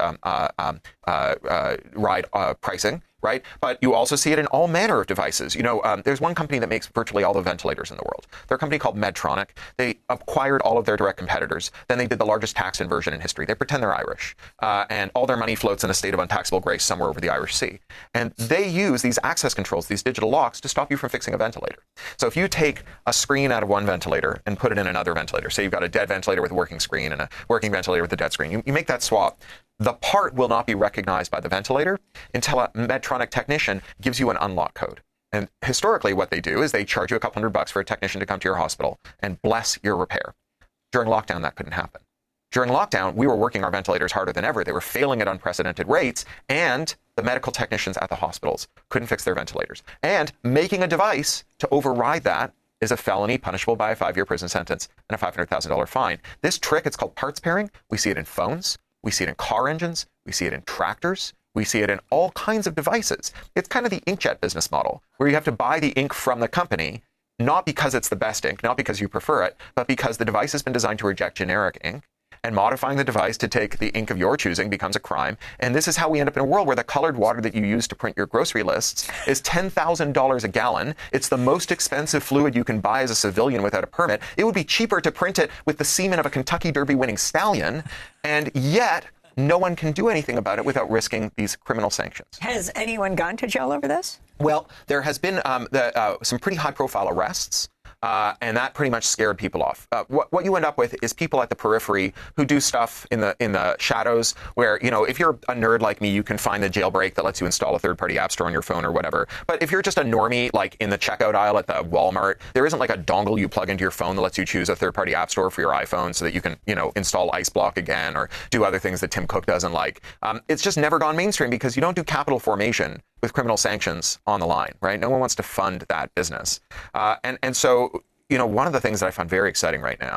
ride pricing, right? But you also see it in all manner of devices. There's one company that makes virtually all the ventilators in the world. They're a company called Medtronic. They acquired all of their direct competitors. Then they did the largest tax inversion in history. They pretend they're Irish. And all their money floats in a state of untaxable grace somewhere over the Irish Sea. And they use these access controls, these digital locks, to stop you from fixing a ventilator. So if you take a screen out of one ventilator and put it in another ventilator, say you've got a dead ventilator with a working screen and a working ventilator with a dead screen, you make that swap. The part will not be recognized by the ventilator until a Medtronic technician gives you an unlock code. And historically, what they do is they charge you a couple $100 for a technician to come to your hospital and bless your repair. During lockdown, that couldn't happen. During lockdown, we were working our ventilators harder than ever. They were failing at unprecedented rates, and the medical technicians at the hospitals couldn't fix their ventilators. And making a device to override that is a felony punishable by a 5-year prison sentence and a $500,000 fine. This trick, it's called parts pairing. We see it in phones. We see it in car engines. We see it in tractors. We see it in all kinds of devices. It's kind of the inkjet business model, where you have to buy the ink from the company, not because it's the best ink, not because you prefer it, but because the device has been designed to reject generic ink. And modifying the device to take the ink of your choosing becomes a crime. And this is how we end up in a world where the colored water that you use to print your grocery lists is $10,000 a gallon. It's the most expensive fluid you can buy as a civilian without a permit. It would be cheaper to print it with the semen of a Kentucky Derby winning stallion. And yet, no one can do anything about it without risking these criminal sanctions. Has anyone gone to jail over this? Well, there has been some pretty high-profile arrests. And that pretty much scared people off. What you end up with is people at the periphery who do stuff in the shadows where, if you're a nerd like me, you can find the jailbreak that lets you install a third-party app store on your phone or whatever. But if you're just a normie, like in the checkout aisle at the Walmart, there isn't like a dongle you plug into your phone that lets you choose a third-party app store for your iPhone so that you can, install IceBlock again or do other things that Tim Cook doesn't like. It's just never gone mainstream because you don't do capital formation with criminal sanctions on the line, right? No one wants to fund that business. And so, one of the things that I find very exciting right now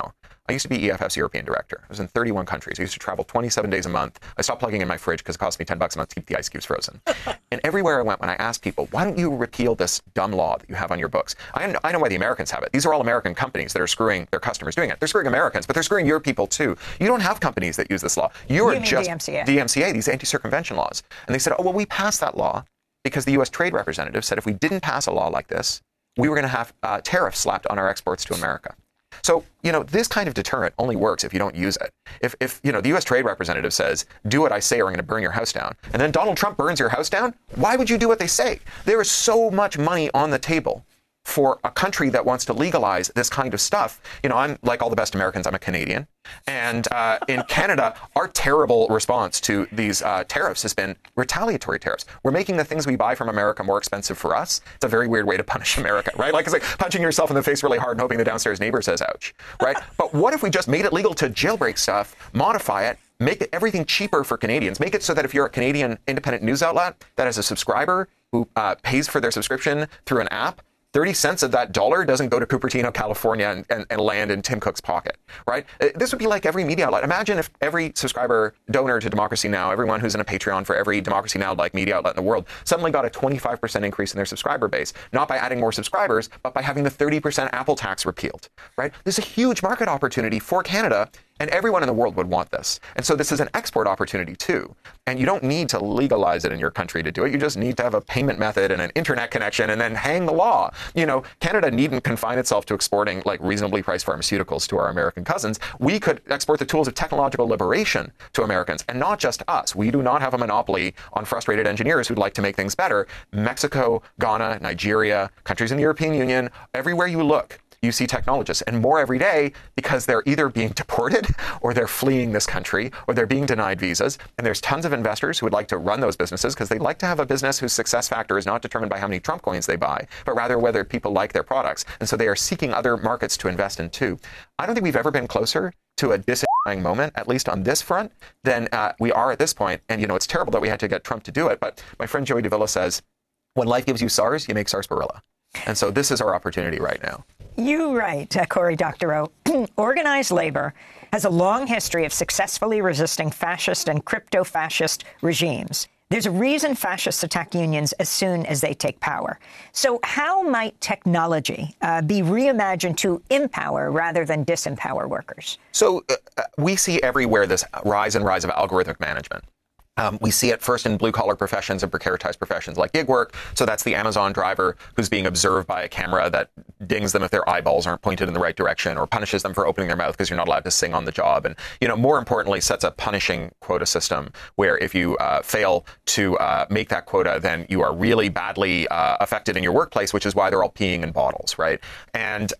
I used to be EFF's European director. I was in 31 countries. I used to travel 27 days a month. I stopped plugging in my fridge because it cost me $10 a month to keep the ice cubes frozen. And everywhere I went, when I asked people, why don't you repeal this dumb law that you have on your books? I know why the Americans have it. These are all American companies that are screwing their customers doing it. They're screwing Americans, but they're screwing your people too. You don't have companies that use this law. You are just DMCA, these anti-circumvention laws. And they said, oh, well, we passed that law because the U.S. Trade Representative said if we didn't pass a law like this, we were going to have tariffs slapped on our exports to America. So, this kind of deterrent only works if you don't use it. If the U.S. Trade Representative says, do what I say or I'm going to burn your house down, and then Donald Trump burns your house down, why would you do what they say? There is so much money on the table for a country that wants to legalize this kind of stuff. I'm like all the best Americans, I'm a Canadian. And in Canada, our terrible response to these tariffs has been retaliatory tariffs. We're making the things we buy from America more expensive for us. It's a very weird way to punish America, right? Like it's like punching yourself in the face really hard and hoping the downstairs neighbor says ouch, right? But what if we just made it legal to jailbreak stuff, modify it, make it everything cheaper for Canadians, make it so that if you're a Canadian independent news outlet that has a subscriber who pays for their subscription through an app, 30 cents of that dollar doesn't go to Cupertino, California and land in Tim Cook's pocket, right? This would be like every media outlet. Imagine if every subscriber donor to Democracy Now!, everyone who's in a Patreon for every Democracy Now!-like media outlet in the world, suddenly got a 25% increase in their subscriber base, not by adding more subscribers, but by having the 30% Apple tax repealed, right? There's a huge market opportunity for Canada, and everyone in the world would want this. And so this is an export opportunity too. And you don't need to legalize it in your country to do it. You just need to have a payment method and an internet connection and then hang the law. Canada needn't confine itself to exporting like reasonably priced pharmaceuticals to our American cousins. We could export the tools of technological liberation to Americans, and not just us. We do not have a monopoly on frustrated engineers who'd like to make things better. Mexico, Ghana, Nigeria, countries in the European Union, everywhere you look, you see technologists, and more every day because they're either being deported or they're fleeing this country or they're being denied visas. And there's tons of investors who would like to run those businesses because they'd like to have a business whose success factor is not determined by how many Trump coins they buy, but rather whether people like their products. And so they are seeking other markets to invest in too. I don't think we've ever been closer to a disappointing moment, at least on this front, than we are at this point. And, it's terrible that we had to get Trump to do it. But my friend Joey Davila says, when life gives you SARS, you make sarsaparilla. And so this is our opportunity right now. You're right, Cory Doctorow. Organized labor has a long history of successfully resisting fascist and crypto-fascist regimes. There's a reason fascists attack unions as soon as they take power. So how might technology be reimagined to empower rather than disempower workers? So we see everywhere this rise of algorithmic management. We see it first in blue-collar professions and precaritized professions like gig work. So that's the Amazon driver who's being observed by a camera that dings them if their eyeballs aren't pointed in the right direction, or punishes them for opening their mouth because you're not allowed to sing on the job. And, more importantly, sets a punishing quota system where if you fail to make that quota, then you are really badly affected in your workplace, which is why they're all peeing in bottles, right? And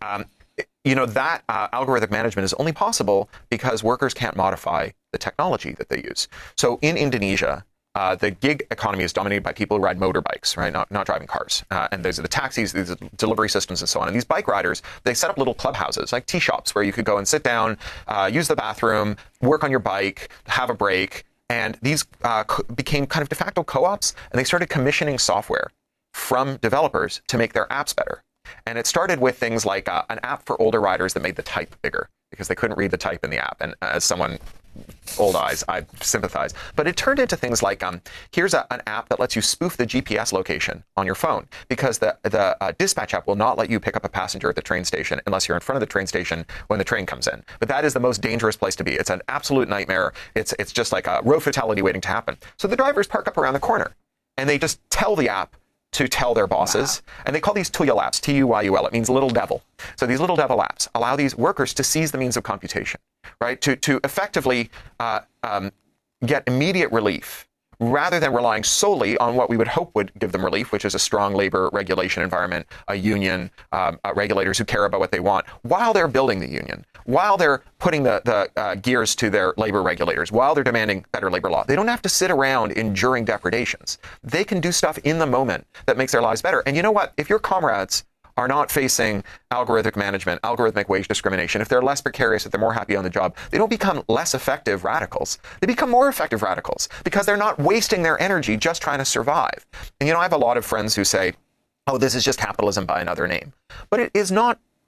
that algorithmic management is only possible because workers can't modify the technology that they use. So in Indonesia, the gig economy is dominated by people who ride motorbikes, right? Not driving cars. And these are the taxis, these are delivery systems and so on. And these bike riders, they set up little clubhouses, like tea shops, where you could go and sit down, use the bathroom, work on your bike, have a break. And these became kind of de facto co-ops, and they started commissioning software from developers to make their apps better. And it started with things like an app for older riders that made the type bigger because they couldn't read the type in the app. And as someone, old eyes, I sympathize. But it turned into things like, here's an app that lets you spoof the GPS location on your phone because the dispatch app will not let you pick up a passenger at the train station unless you're in front of the train station when the train comes in. But that is the most dangerous place to be. It's an absolute nightmare. It's just like a road fatality waiting to happen. So the drivers park up around the corner and they just tell the app to tell their bosses. Wow. And they call these Tuyul apps, T-U-Y-U-L. It means little devil. So these little devil apps allow these workers to seize the means of computation, right? To effectively get immediate relief rather than relying solely on what we would hope would give them relief, which is a strong labor regulation environment, a union, regulators who care about what they want, while they're building the union, while they're putting the gears to their labor regulators, while they're demanding better labor law. They don't have to sit around enduring depredations. They can do stuff in the moment that makes their lives better. And you know what? If your comrades are not facing algorithmic management, algorithmic wage discrimination, if they're less precarious, if they're more happy on the job, they don't become less effective radicals. They become more effective radicals because they're not wasting their energy just trying to survive. And I have a lot of friends who say, oh, this is just capitalism by another name. But it is not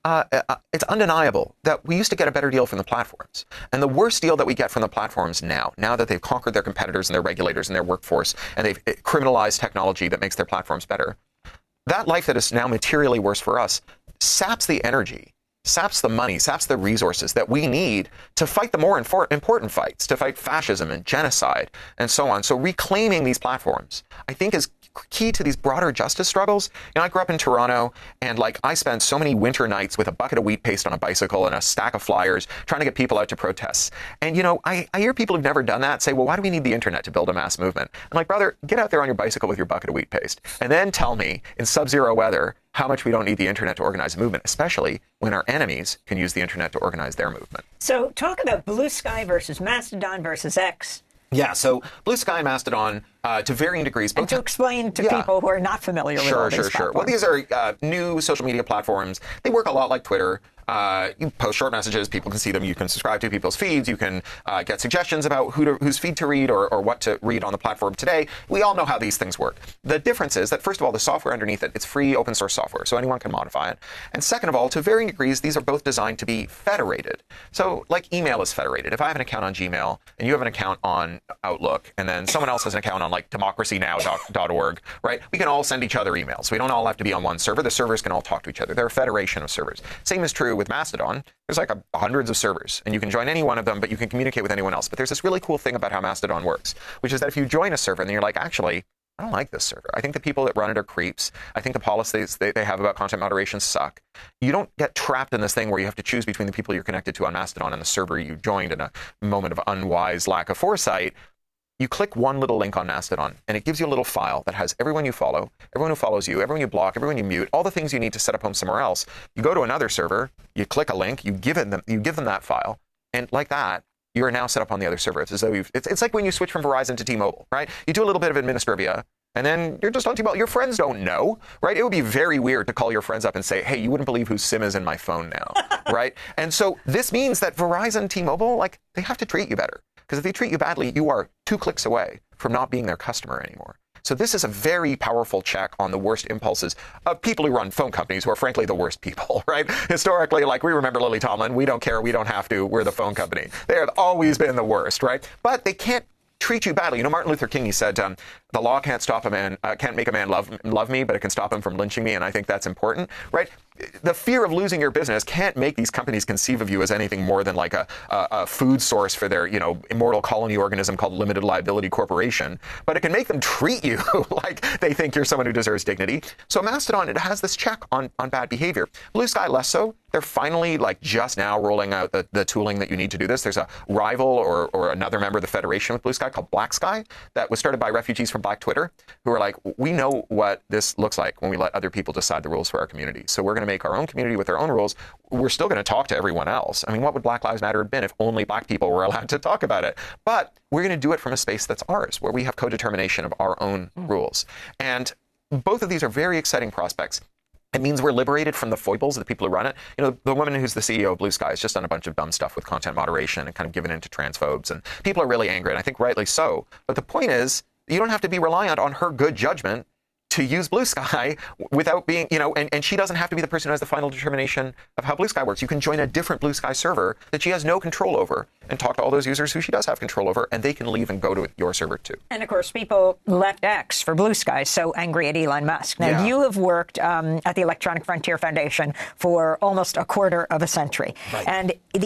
it's undeniable that we used to get a better deal from the platforms. And the worst deal that we get from the platforms now that they've conquered their competitors and their regulators and their workforce, and they've criminalized technology that makes their platforms better, that life that is now materially worse for us saps the energy, saps the money, saps the resources that we need to fight the more important fights, to fight fascism and genocide and so on. So reclaiming these platforms, I think, is key to these broader justice struggles. I grew up in Toronto, and I spent so many winter nights with a bucket of wheat paste on a bicycle and a stack of flyers trying to get people out to protests. And, I hear people who've never done that say, well, why do we need the internet to build a mass movement? I'm like, brother, get out there on your bicycle with your bucket of wheat paste, and then tell me in sub-zero weather how much we don't need the internet to organize a movement, especially when our enemies can use the internet to organize their movement. So talk about Blue Sky versus Mastodon versus X. Yeah, so Blue Sky and Mastodon, to varying degrees. And to explain to people who are not familiar with all these platforms. Well, these are new social media platforms. They work a lot like Twitter. You post short messages, people can see them, you can subscribe to people's feeds, you can get suggestions about whose feed to read or what to read on the platform today. We all know how these things work. The difference is that, first of all, the software underneath it, it's free open source software, so anyone can modify it. And second of all, to varying degrees, these are both designed to be federated. So like email is federated. If I have an account on Gmail and you have an account on Outlook, and then someone else has an account on democracynow.org, right? We can all send each other emails. We don't all have to be on one server. The servers can all talk to each other. They're a federation of servers. Same is true with Mastodon. There's hundreds of servers, and you can join any one of them, but you can communicate with anyone else. But there's this really cool thing about how Mastodon works, which is that if you join a server and then you're like, actually, I don't like this server. I think the people that run it are creeps. I think the policies they have about content moderation suck. You don't get trapped in this thing where you have to choose between the people you're connected to on Mastodon and the server you joined in a moment of unwise lack of foresight. You click one little link on Mastodon, and it gives you a little file that has everyone you follow, everyone who follows you, everyone you block, everyone you mute, all the things you need to set up home somewhere else. You go to another server, you click a link, you give them that file, and like that, you are now set up on the other server. It's as though it's like when you switch from Verizon to T-Mobile, right? You do a little bit of administrivia, and then you're just on T-Mobile. Your friends don't know, right? It would be very weird to call your friends up and say, hey, you wouldn't believe whose SIM is in my phone now, right? And so this means that Verizon, T-Mobile, they have to treat you better. Because if they treat you badly, you are 2 clicks away from not being their customer anymore. So this is a very powerful check on the worst impulses of people who run phone companies, who are frankly the worst people, right? Historically, we remember Lily Tomlin, we don't care, we don't have to, we're the phone company. They have always been the worst, right? But they can't treat you badly. Martin Luther King, he said, the law can't stop a man, can't make a man love me, but it can stop him from lynching me, and I think that's important, right? The fear of losing your business can't make these companies conceive of you as anything more than a food source for their, immortal colony organism called limited liability corporation. But it can make them treat you like they think you're someone who deserves dignity. So Mastodon, it has this check on bad behavior. Blue Sky, less so. They're finally just now rolling out the tooling that you need to do this. There's a rival or another member of the Federation with Blue Sky called Black Sky that was started by refugees from Black Twitter who are like, we know what this looks like when we let other people decide the rules for our community. So we're going to make our own community with their own rules. We're still going to talk to everyone else. I mean, what would Black Lives Matter have been if only Black people were allowed to talk about it? But we're going to do it from a space that's ours, where we have co-determination of our own rules. And both of these are very exciting prospects. It means we're liberated from the foibles of the people who run it. The woman who's the CEO of Blue Sky has just done a bunch of dumb stuff with content moderation and kind of given in to transphobes. And people are really angry, and I think rightly so. But the point is, you don't have to be reliant on her good judgment to use Blue Sky without being, and she doesn't have to be the person who has the final determination of how Blue Sky works. You can join a different Blue Sky server that she has no control over and talk to all those users who she does have control over, and they can leave and go to your server too. And of course, people left X for Blue Sky, so angry at Elon Musk. Now, you have worked at the Electronic Frontier Foundation for almost a quarter of a century. Right. And the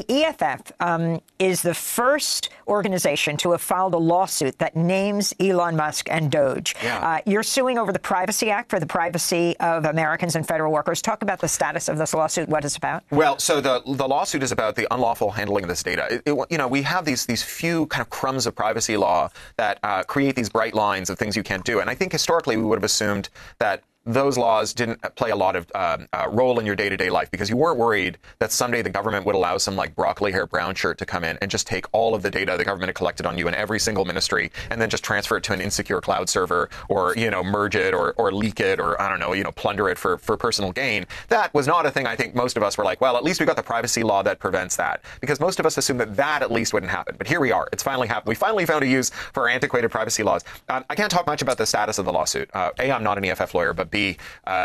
EFF is the first organization to have filed a lawsuit that names Elon Musk and Doge. Yeah. You're suing over the Privacy Act for the privacy of Americans and federal workers. Talk about the status of this lawsuit, what it's about. Well, so the lawsuit is about the unlawful handling of this data. We have these few kind of crumbs of privacy law that create these bright lines of things you can't do. And I think historically we would have assumed that those laws didn't play a lot of role in your day-to-day life because you weren't worried that someday the government would allow some broccoli hair brown shirt to come in and just take all of the data the government had collected on you in every single ministry and then just transfer it to an insecure cloud server or, merge it or leak it or, I don't know, plunder it for personal gain. That was not a thing I think most of us were like, well, at least we got the privacy law that prevents that, because most of us assumed that at least wouldn't happen. But here we are. It's finally happened. We finally found a use for our antiquated privacy laws. I can't talk much about the status of the lawsuit. A, I'm not an EFF lawyer, but B,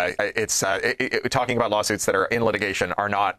talking about lawsuits that are in litigation are not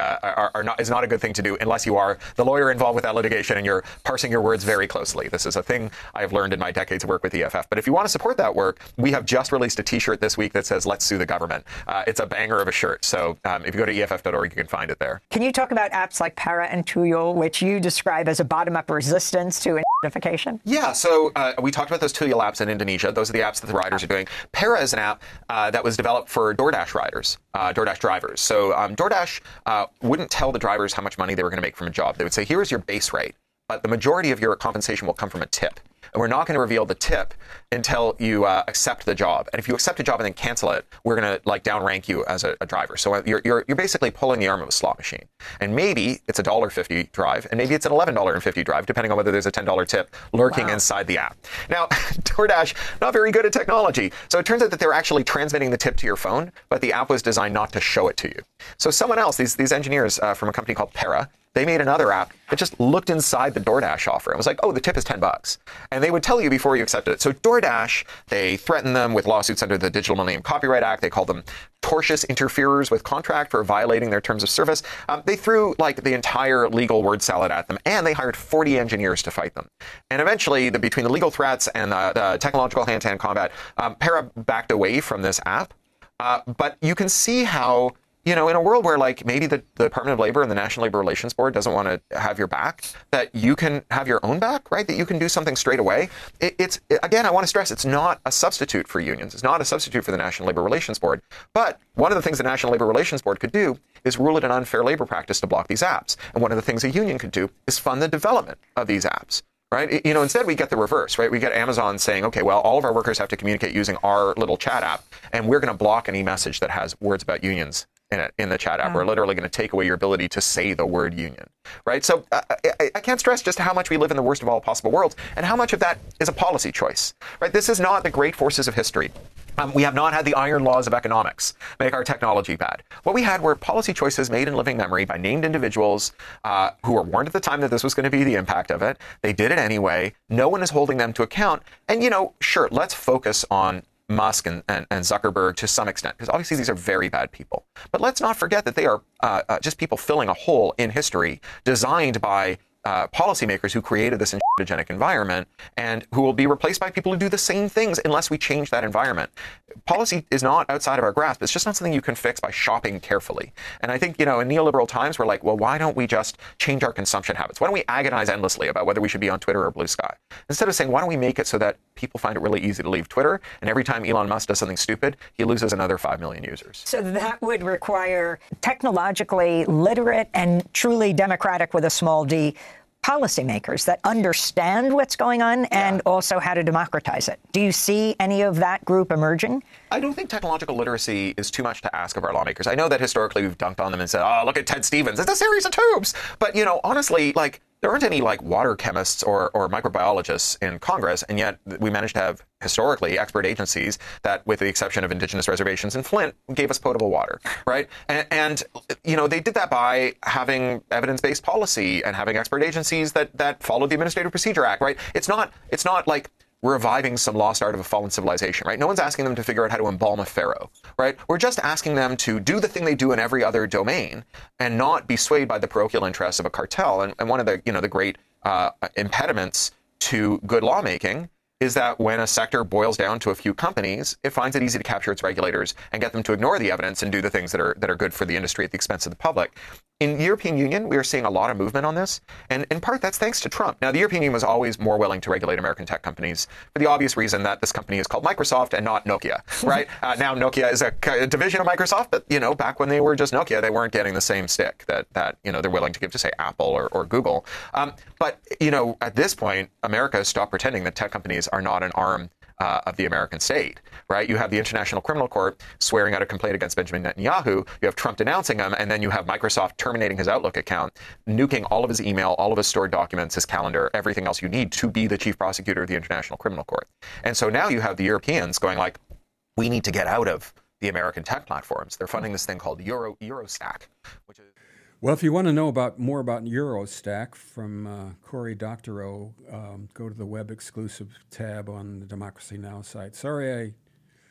is not a good thing to do unless you are the lawyer involved with that litigation and you're parsing your words very closely. This is a thing I've learned in my decades of work with EFF. But if you want to support that work, we have just released a T-shirt this week that says "Let's sue the government." It's a banger of a shirt. So if you go to EFF.org, you can find it there. Can you talk about apps like Para and Tuyul, which you describe as a bottom-up resistance to identification? Yeah, so we talked about those Tuyul apps in Indonesia. Those are the apps that the riders are doing. Para is an app that was developed for DoorDash riders, DoorDash drivers. So DoorDash wouldn't tell the drivers how much money they were going to make from a job. They would say, here's your base rate, but the majority of your compensation will come from a tip. And we're not going to reveal the tip until you accept the job. And if you accept a job and then cancel it, we're going to downrank you as a driver. So you're basically pulling the arm of a slot machine. And maybe it's a $1.50 drive, and maybe it's an $11.50 drive, depending on whether there's a $10 tip lurking inside the app. Now, DoorDash, not very good at technology. So it turns out that they're actually transmitting the tip to your phone, but the app was designed not to show it to you. So someone else, these engineers from a company called Para, they made another app that just looked inside the DoorDash offer. It was like, oh, the tip is $10. And they would tell you before you accepted it. So DoorDash, they threatened them with lawsuits under the Digital Millennium Copyright Act. They called them tortious interferers with contract for violating their terms of service. They threw the entire legal word salad at them, and they hired 40 engineers to fight them. And eventually, between the legal threats and the technological hand-to-hand combat, Para backed away from this app. But you can see how, in a world where maybe the Department of Labor and the National Labor Relations Board doesn't want to have your back, that you can have your own back, right? That you can do something straight away. Again, I want to stress, it's not a substitute for unions. It's not a substitute for the National Labor Relations Board. But one of the things the National Labor Relations Board could do is rule it an unfair labor practice to block these apps. And one of the things a union could do is fund the development of these apps. Right? Instead we get the reverse, right? We get Amazon saying, okay, well, all of our workers have to communicate using our little chat app, and we're going to block any message that has words about unions in the chat app. We're literally going to take away your ability to say the word union, right? So I can't stress just how much we live in the worst of all possible worlds, and how much of that is a policy choice, right? This is not the great forces of history. We have not had the iron laws of economics make our technology bad. What we had were policy choices made in living memory by named individuals who were warned at the time that this was going to be the impact of it. They did it anyway. No one is holding them to account. And, sure, let's focus on Musk and Zuckerberg to some extent, because obviously these are very bad people. But let's not forget that they are just people filling a hole in history designed by policymakers who created this institutionogenic environment, and who will be replaced by people who do the same things unless we change that environment. Policy is not outside of our grasp. It's just not something you can fix by shopping carefully. And I think, in neoliberal times, we're like, well, why don't we just change our consumption habits? Why don't we agonize endlessly about whether we should be on Twitter or Blue Sky? Instead of saying, why don't we make it so that people find it really easy to leave Twitter, and every time Elon Musk does something stupid, he loses another 5 million users. So that would require technologically literate and truly democratic with a small d policymakers that understand what's going on and also how to democratize it. Do you see any of that group emerging? I don't think technological literacy is too much to ask of our lawmakers. I know that historically we've dunked on them and said, oh, look at Ted Stevens. It's a series of tubes. But, honestly, there aren't any water chemists or microbiologists in Congress, and yet we managed to have historically expert agencies that, with the exception of indigenous reservations in Flint, gave us potable water, right? And they did that by having evidence-based policy and having expert agencies that followed the Administrative Procedure Act, right? It's not like reviving some lost art of a fallen civilization, right? No one's asking them to figure out how to embalm a pharaoh, right? We're just asking them to do the thing they do in every other domain and not be swayed by the parochial interests of a cartel. And one of the, the great impediments to good lawmaking is that when a sector boils down to a few companies, it finds it easy to capture its regulators and get them to ignore the evidence and do the things that are good for the industry at the expense of the public. In the European Union, we are seeing a lot of movement on this, and in part that's thanks to Trump. Now, the European Union was always more willing to regulate American tech companies for the obvious reason that this company is called Microsoft and not Nokia, right? Now Nokia is a division of Microsoft, but back when they were just Nokia, they weren't getting the same stick that they're willing to give to, say, Apple or Google. But at this point, America has stopped pretending that tech companies are not an arm of the American state, right? You have the International Criminal Court swearing out a complaint against Benjamin Netanyahu. You have Trump denouncing him, and then you have Microsoft terminating his Outlook account, nuking all of his email, all of his stored documents, his calendar, everything else you need to be the chief prosecutor of the International Criminal Court. And so now you have the Europeans going we need to get out of the American tech platforms. They're funding this thing called Eurostack, which is... Well, if you want to know more about Eurostack from Cory Doctorow, go to the web exclusive tab on the Democracy Now! Site. Sorry I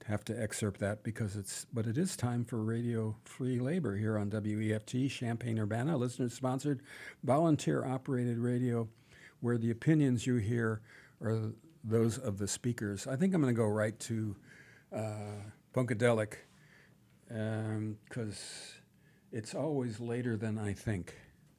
have to excerpt that but it is time for Radio Free Labor here on WEFT, Champaign-Urbana, listener-sponsored, volunteer-operated radio, where the opinions you hear are those of the speakers. I think I'm going to go right to Funkadelic, because it's always later than I think.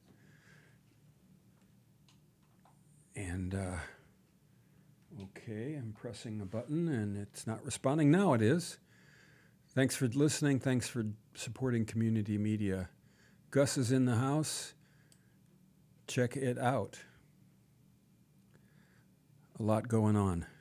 And, okay, I'm pressing a button and it's not responding. Now it is. Thanks for listening. Thanks for supporting community media. Gus is in the house. Check it out. A lot going on.